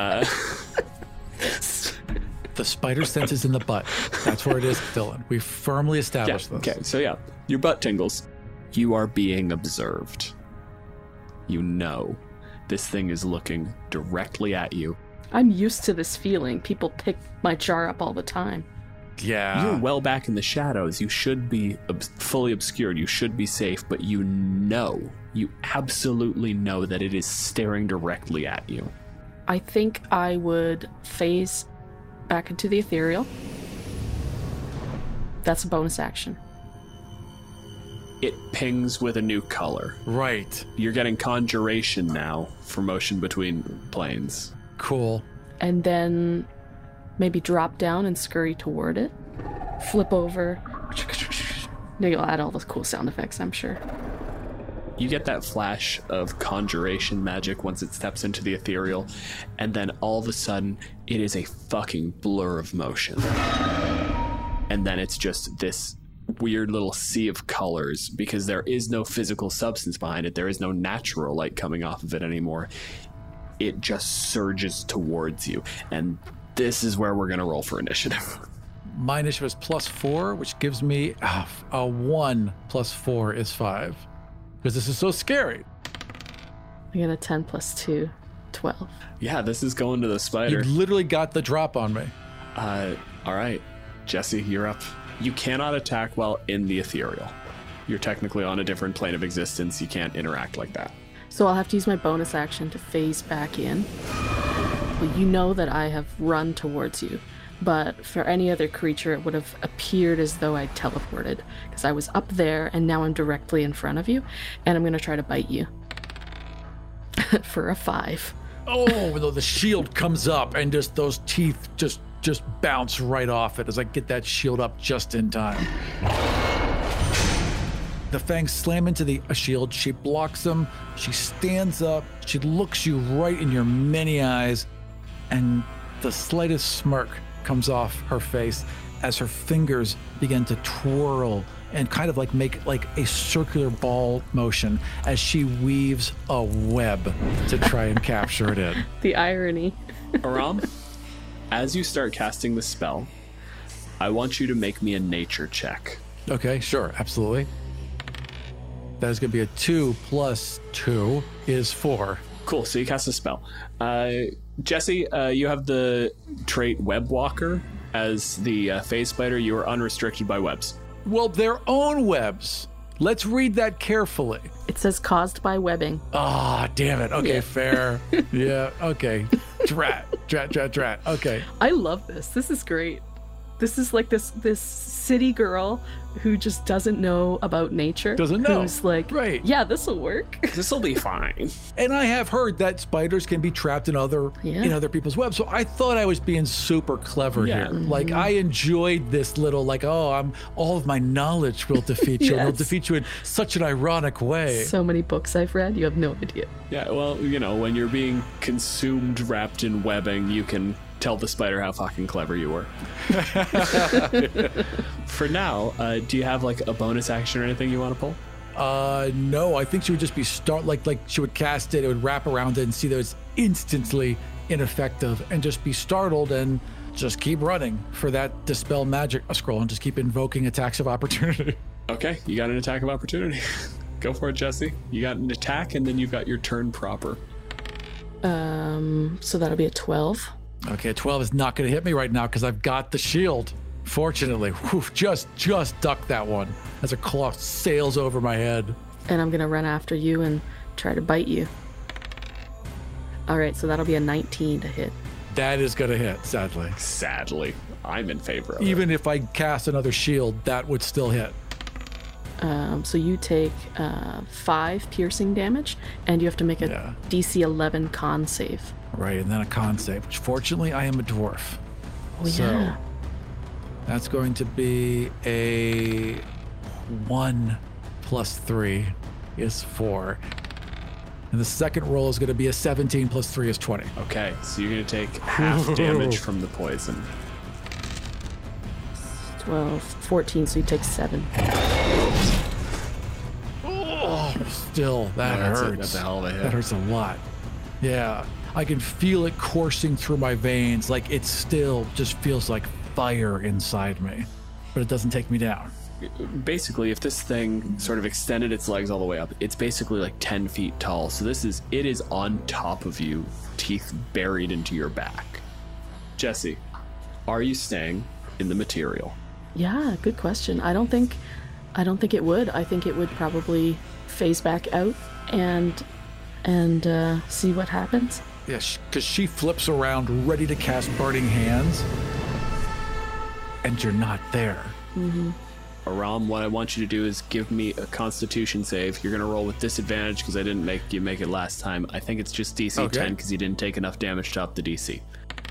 The spider sense is in the butt. That's where it is, Dylan. We firmly established this. Okay, so yeah, your butt tingles. You are being observed. You know this thing is looking directly at you. I'm used to this feeling. People pick my jar up all the time. Yeah. You're well back in the shadows. You should be fully obscured. You should be safe, but you absolutely know that it is staring directly at you. I think I would phase back into the ethereal. That's a bonus action. It pings with a new color. Right. You're getting conjuration now for motion between planes. Cool. And then maybe drop down and scurry toward it. Flip over. You'll add all those cool sound effects, I'm sure. You get that flash of conjuration magic once it steps into the ethereal, and then all of a sudden, it is a fucking blur of motion. And then it's just this weird little sea of colors, because there is no physical substance behind it. There is no natural light coming off of it anymore. It just surges towards you, and this is where we're going to roll for initiative. My initiative is +4, which gives me a 1 + 4 is 5. Because this is so scary. I get a 10 plus 2, 12. Yeah, this is going to the spider. You literally got the drop on me. All right, Jesse, you're up. You cannot attack while in the ethereal. You're technically on a different plane of existence. You can't interact like that. So I'll have to use my bonus action to phase back in. Well, you know that I have run towards you, but for any other creature, it would have appeared as though I teleported, because I was up there and now I'm directly in front of you, and I'm going to try to bite you. For a 5. Oh, the shield comes up and just those teeth just bounce right off it as I get that shield up just in time. The fangs slam into the shield. She blocks them. She stands up. She looks you right in your many eyes, and the slightest smirk comes off her face as her fingers begin to twirl and kind of like make like a circular ball motion as she weaves a web to try and capture it in. The irony. Aram, as you start casting the spell, I want you to make me a nature check. Okay, sure, absolutely. That is going to be a 2 + 2 is 4. Cool, so you cast a spell. Jesse, you have the trait Web Walker. As the phase spider, you are unrestricted by webs. Well, their own webs. Let's read that carefully. It says caused by webbing. Ah, damn it. Okay, Yeah. fair. Yeah, okay. Drat. Okay. I love this. This is great. This is like this city girl who just doesn't know about nature. Doesn't know. Who's like, Right. yeah, this'll work. This'll be fine. And I have heard that spiders can be trapped in other people's webs. So I thought I was being super clever Yeah. here. Mm-hmm. Like I enjoyed this little like, all of my knowledge will defeat you. And it'll Yes. defeat you in such an ironic way. So many books I've read, you have no idea. Yeah, well, when you're being consumed, wrapped in webbing, you can tell the spider how fucking clever you were. For now, do you have like a bonus action or anything you want to pull? No, I think she would just be like she would cast it, it would wrap around it and see that it's instantly ineffective and just be startled and just keep running for that dispel magic scroll and just keep invoking attacks of opportunity. Okay, you got an attack of opportunity. Go for it, Jesse. You got an attack and then you got your turn proper. So that'll be a 12. Okay, 12 is not going to hit me right now because I've got the shield. Fortunately, just ducked that one as a claw sails over my head. And I'm going to run after you and try to bite you. All right, so that'll be a 19 to hit. That is going to hit, sadly. Sadly, I'm in favor of it. Even if I cast another shield, that would still hit. So you take 5 piercing damage, and you have to make a DC 11 con save. Right, and then a con save, which fortunately I am a dwarf. Oh, yeah. That's going to be a 1 plus 3 is 4. And the second roll is going to be a 17 plus 3 is 20. Okay, so you're going to take half damage from the poison. 12, 14, so you take 7. Oh, still, that hurts. That's a hell of a hit. That hurts a lot. Yeah, I can feel it coursing through my veins. Like it still just feels like fire inside me, but it doesn't take me down. Basically, if this thing sort of extended its legs all the way up, it's basically like 10 feet tall. So it is on top of you, teeth buried into your back. Jesse, are you staying in the material? Yeah, good question. I don't think it would. I think it would probably phase back out and see what happens. Yeah, because she flips around ready to cast Burning Hands, and you're not there. Mm-hmm. Aram, what I want you to do is give me a Constitution save. You're going to roll with disadvantage because I didn't make you make it last time. I think it's just DC 10 because you didn't take enough damage to up the DC.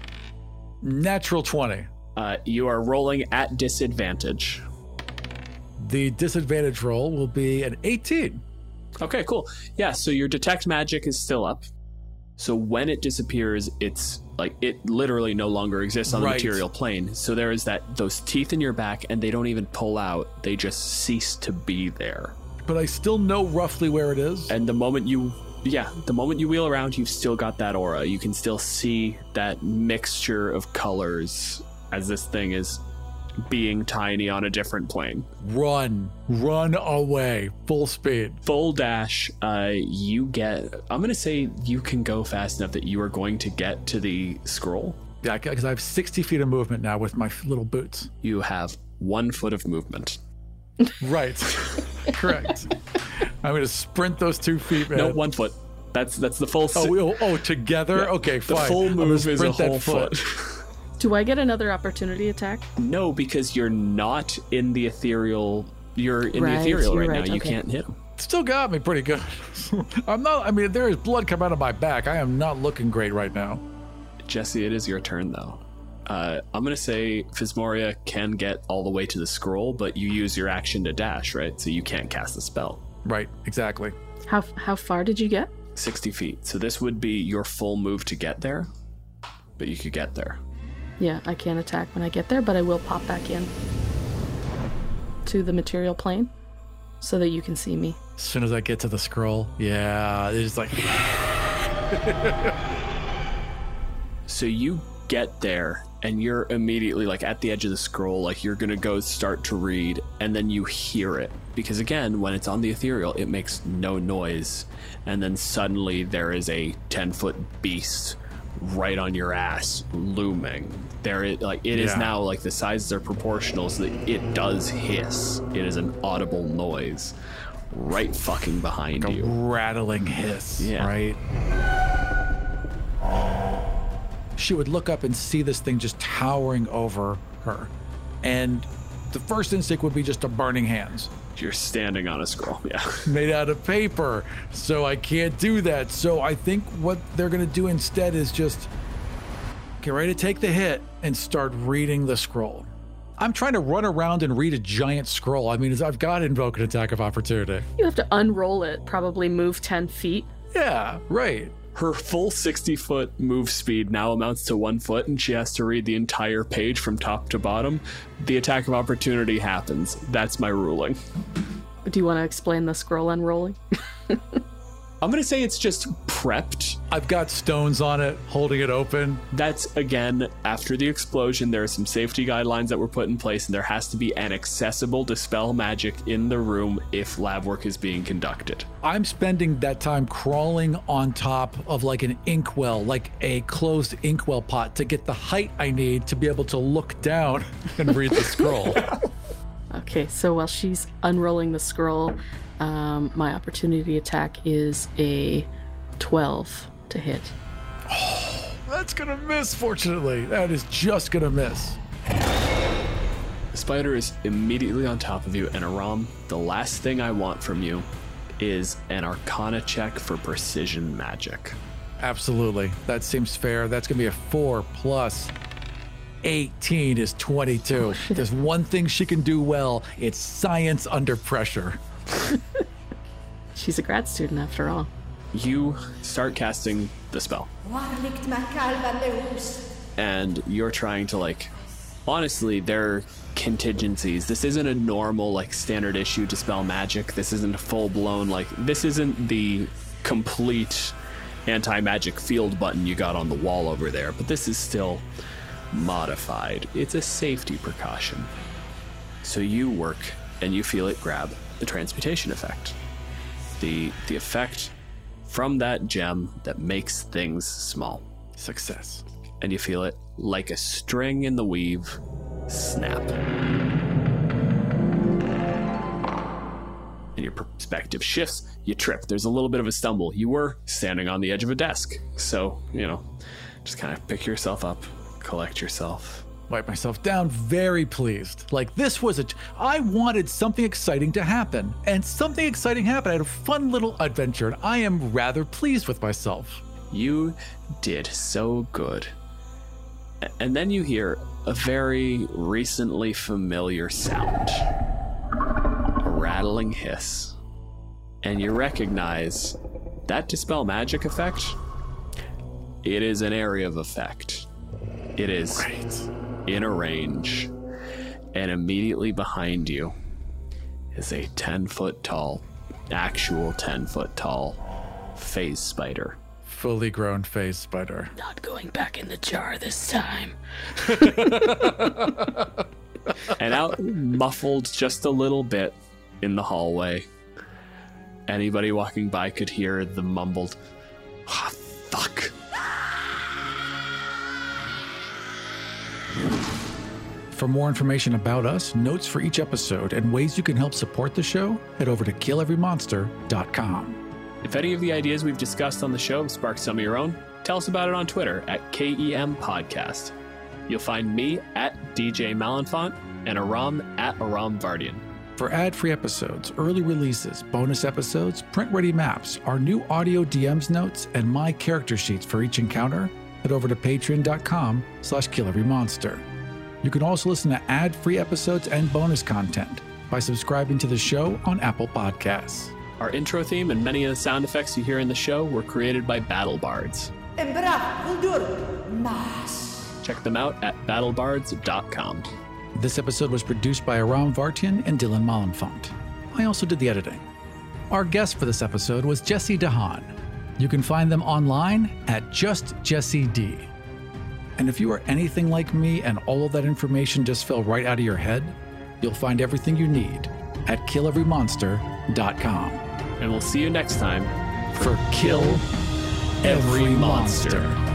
Natural 20. You are rolling at disadvantage. The disadvantage roll will be an 18. Okay, cool. Yeah, so your detect magic is still up. So when it disappears, it's like it literally no longer exists on the material plane. So there is those teeth in your back, and they don't even pull out. They just cease to be there. But I still know roughly where it is. And the moment you wheel around, you've still got that aura. You can still see that mixture of colors as this thing is being tiny on a different plane. Run away, full speed. Full dash. I'm going to say you can go fast enough that you are going to get to the scroll. Yeah, because I have 60 feet of movement now with my little boots. You have 1 foot of movement. Right. Correct. I'm going to sprint those 2 feet, man. No, 1 foot. That's the full... Together? Yeah. Okay, fine. The full move is a whole foot. Do I get another opportunity attack? No, because you're not in the ethereal. You're in the ethereal right now. Okay. You can't hit him. Still got me pretty good. There is blood coming out of my back. I am not looking great right now. Jesse, it is your turn, though. I'm going to say Physmoria can get all the way to the scroll, but you use your action to dash, right? So you can't cast the spell. Right, exactly. How far did you get? 60 feet. So this would be your full move to get there, but you could get there. Yeah, I can't attack when I get there, but I will pop back in to the material plane so that you can see me. As soon as I get to the scroll, yeah, it's just like... So you get there, and you're immediately, like, at the edge of the scroll, like, you're gonna go start to read, and then you hear it. Because, again, when it's on the ethereal, it makes no noise. And then suddenly there is a 10-foot beast right on your ass looming. It is now like the sizes are proportional so that it does hiss. It is an audible noise right fucking behind like you. A rattling hiss, right? She would look up and see this thing just towering over her. And the first instinct would be just a Burning Hands. You're standing on a scroll, yeah. Made out of paper, so I can't do that. So I think what they're going to do instead is just get ready to take the hit and start reading the scroll. I'm trying to run around and read a giant scroll. I mean, I've got to invoke an attack of opportunity. You have to unroll it, probably move 10 feet. Yeah, right. Her full 60-foot move speed now amounts to 1 foot, and she has to read the entire page from top to bottom. The attack of opportunity happens. That's my ruling. Do you want to explain the scroll unrolling? I'm going to say it's just prepped. I've got stones on it, holding it open. That's, again, after the explosion, there are some safety guidelines that were put in place, and there has to be an accessible dispel magic in the room if lab work is being conducted. I'm spending that time crawling on top of like an inkwell, like a closed inkwell pot, to get the height I need to be able to look down and read the scroll. Okay, so while she's unrolling the scroll, my opportunity attack is a 12 to hit. Oh, that's gonna miss, fortunately. That is just gonna miss. The spider is immediately on top of you, and Aram, the last thing I want from you is an Arcana check for precision magic. Absolutely. That seems fair. That's going to be a 4 plus 18 is 22. There's one thing she can do well. It's science under pressure. She's a grad student after all. You start casting the spell. And you're trying to, like, honestly, there are contingencies. This isn't a normal, like, standard issue Dispel Magic. This isn't a full-blown, like, this isn't the complete anti-magic field button you got on the wall over there, but this is still modified. It's a safety precaution. So you work and you feel it grab the transmutation effect. The effect from that gem that makes things small. Success. And you feel it like a string in the weave snap. And your perspective shifts, you trip. There's a little bit of a stumble. You were standing on the edge of a desk. So, just kind of pick yourself up, collect yourself. Wipe myself down, very pleased. Like, this was I wanted something exciting to happen. And something exciting happened. I had a fun little adventure, and I am rather pleased with myself. You did so good. And then you hear a very recently familiar sound. A rattling hiss. And you recognize that Dispel Magic effect. It is an area of effect. It is in a range. And immediately behind you is a 10-foot tall, actual 10-foot tall phase spider. Fully grown phase spider. Not going back in the jar this time. And out muffled just a little bit in the hallway. Anybody walking by could hear the mumbled, "Ah, fuck." For more information about us, notes for each episode, and ways you can help support the show, head over to killeverymonster.com. If any of the ideas we've discussed on the show have sparked some of your own, tell us about it on Twitter at KEM Podcast. You'll find me at DJ Malenfant and Aram at Aram Vardian. For ad-free episodes, early releases, bonus episodes, print-ready maps, our new audio DMs notes, and my character sheets for each encounter, head over to patreon.com/killeverymonster. You can also listen to ad-free episodes and bonus content by subscribing to the show on Apple Podcasts. Our intro theme and many of the sound effects you hear in the show were created by Battle Bards. Check them out at battlebards.com. This episode was produced by Aram Vartian and Dylan Malenfant. I also did the editing. Our guest for this episode was Jesse DeHaan. You can find them online at JustJesseD. And if you are anything like me and all of that information just fell right out of your head, you'll find everything you need at killeverymonster.com. And we'll see you next time for Kill Every Monster.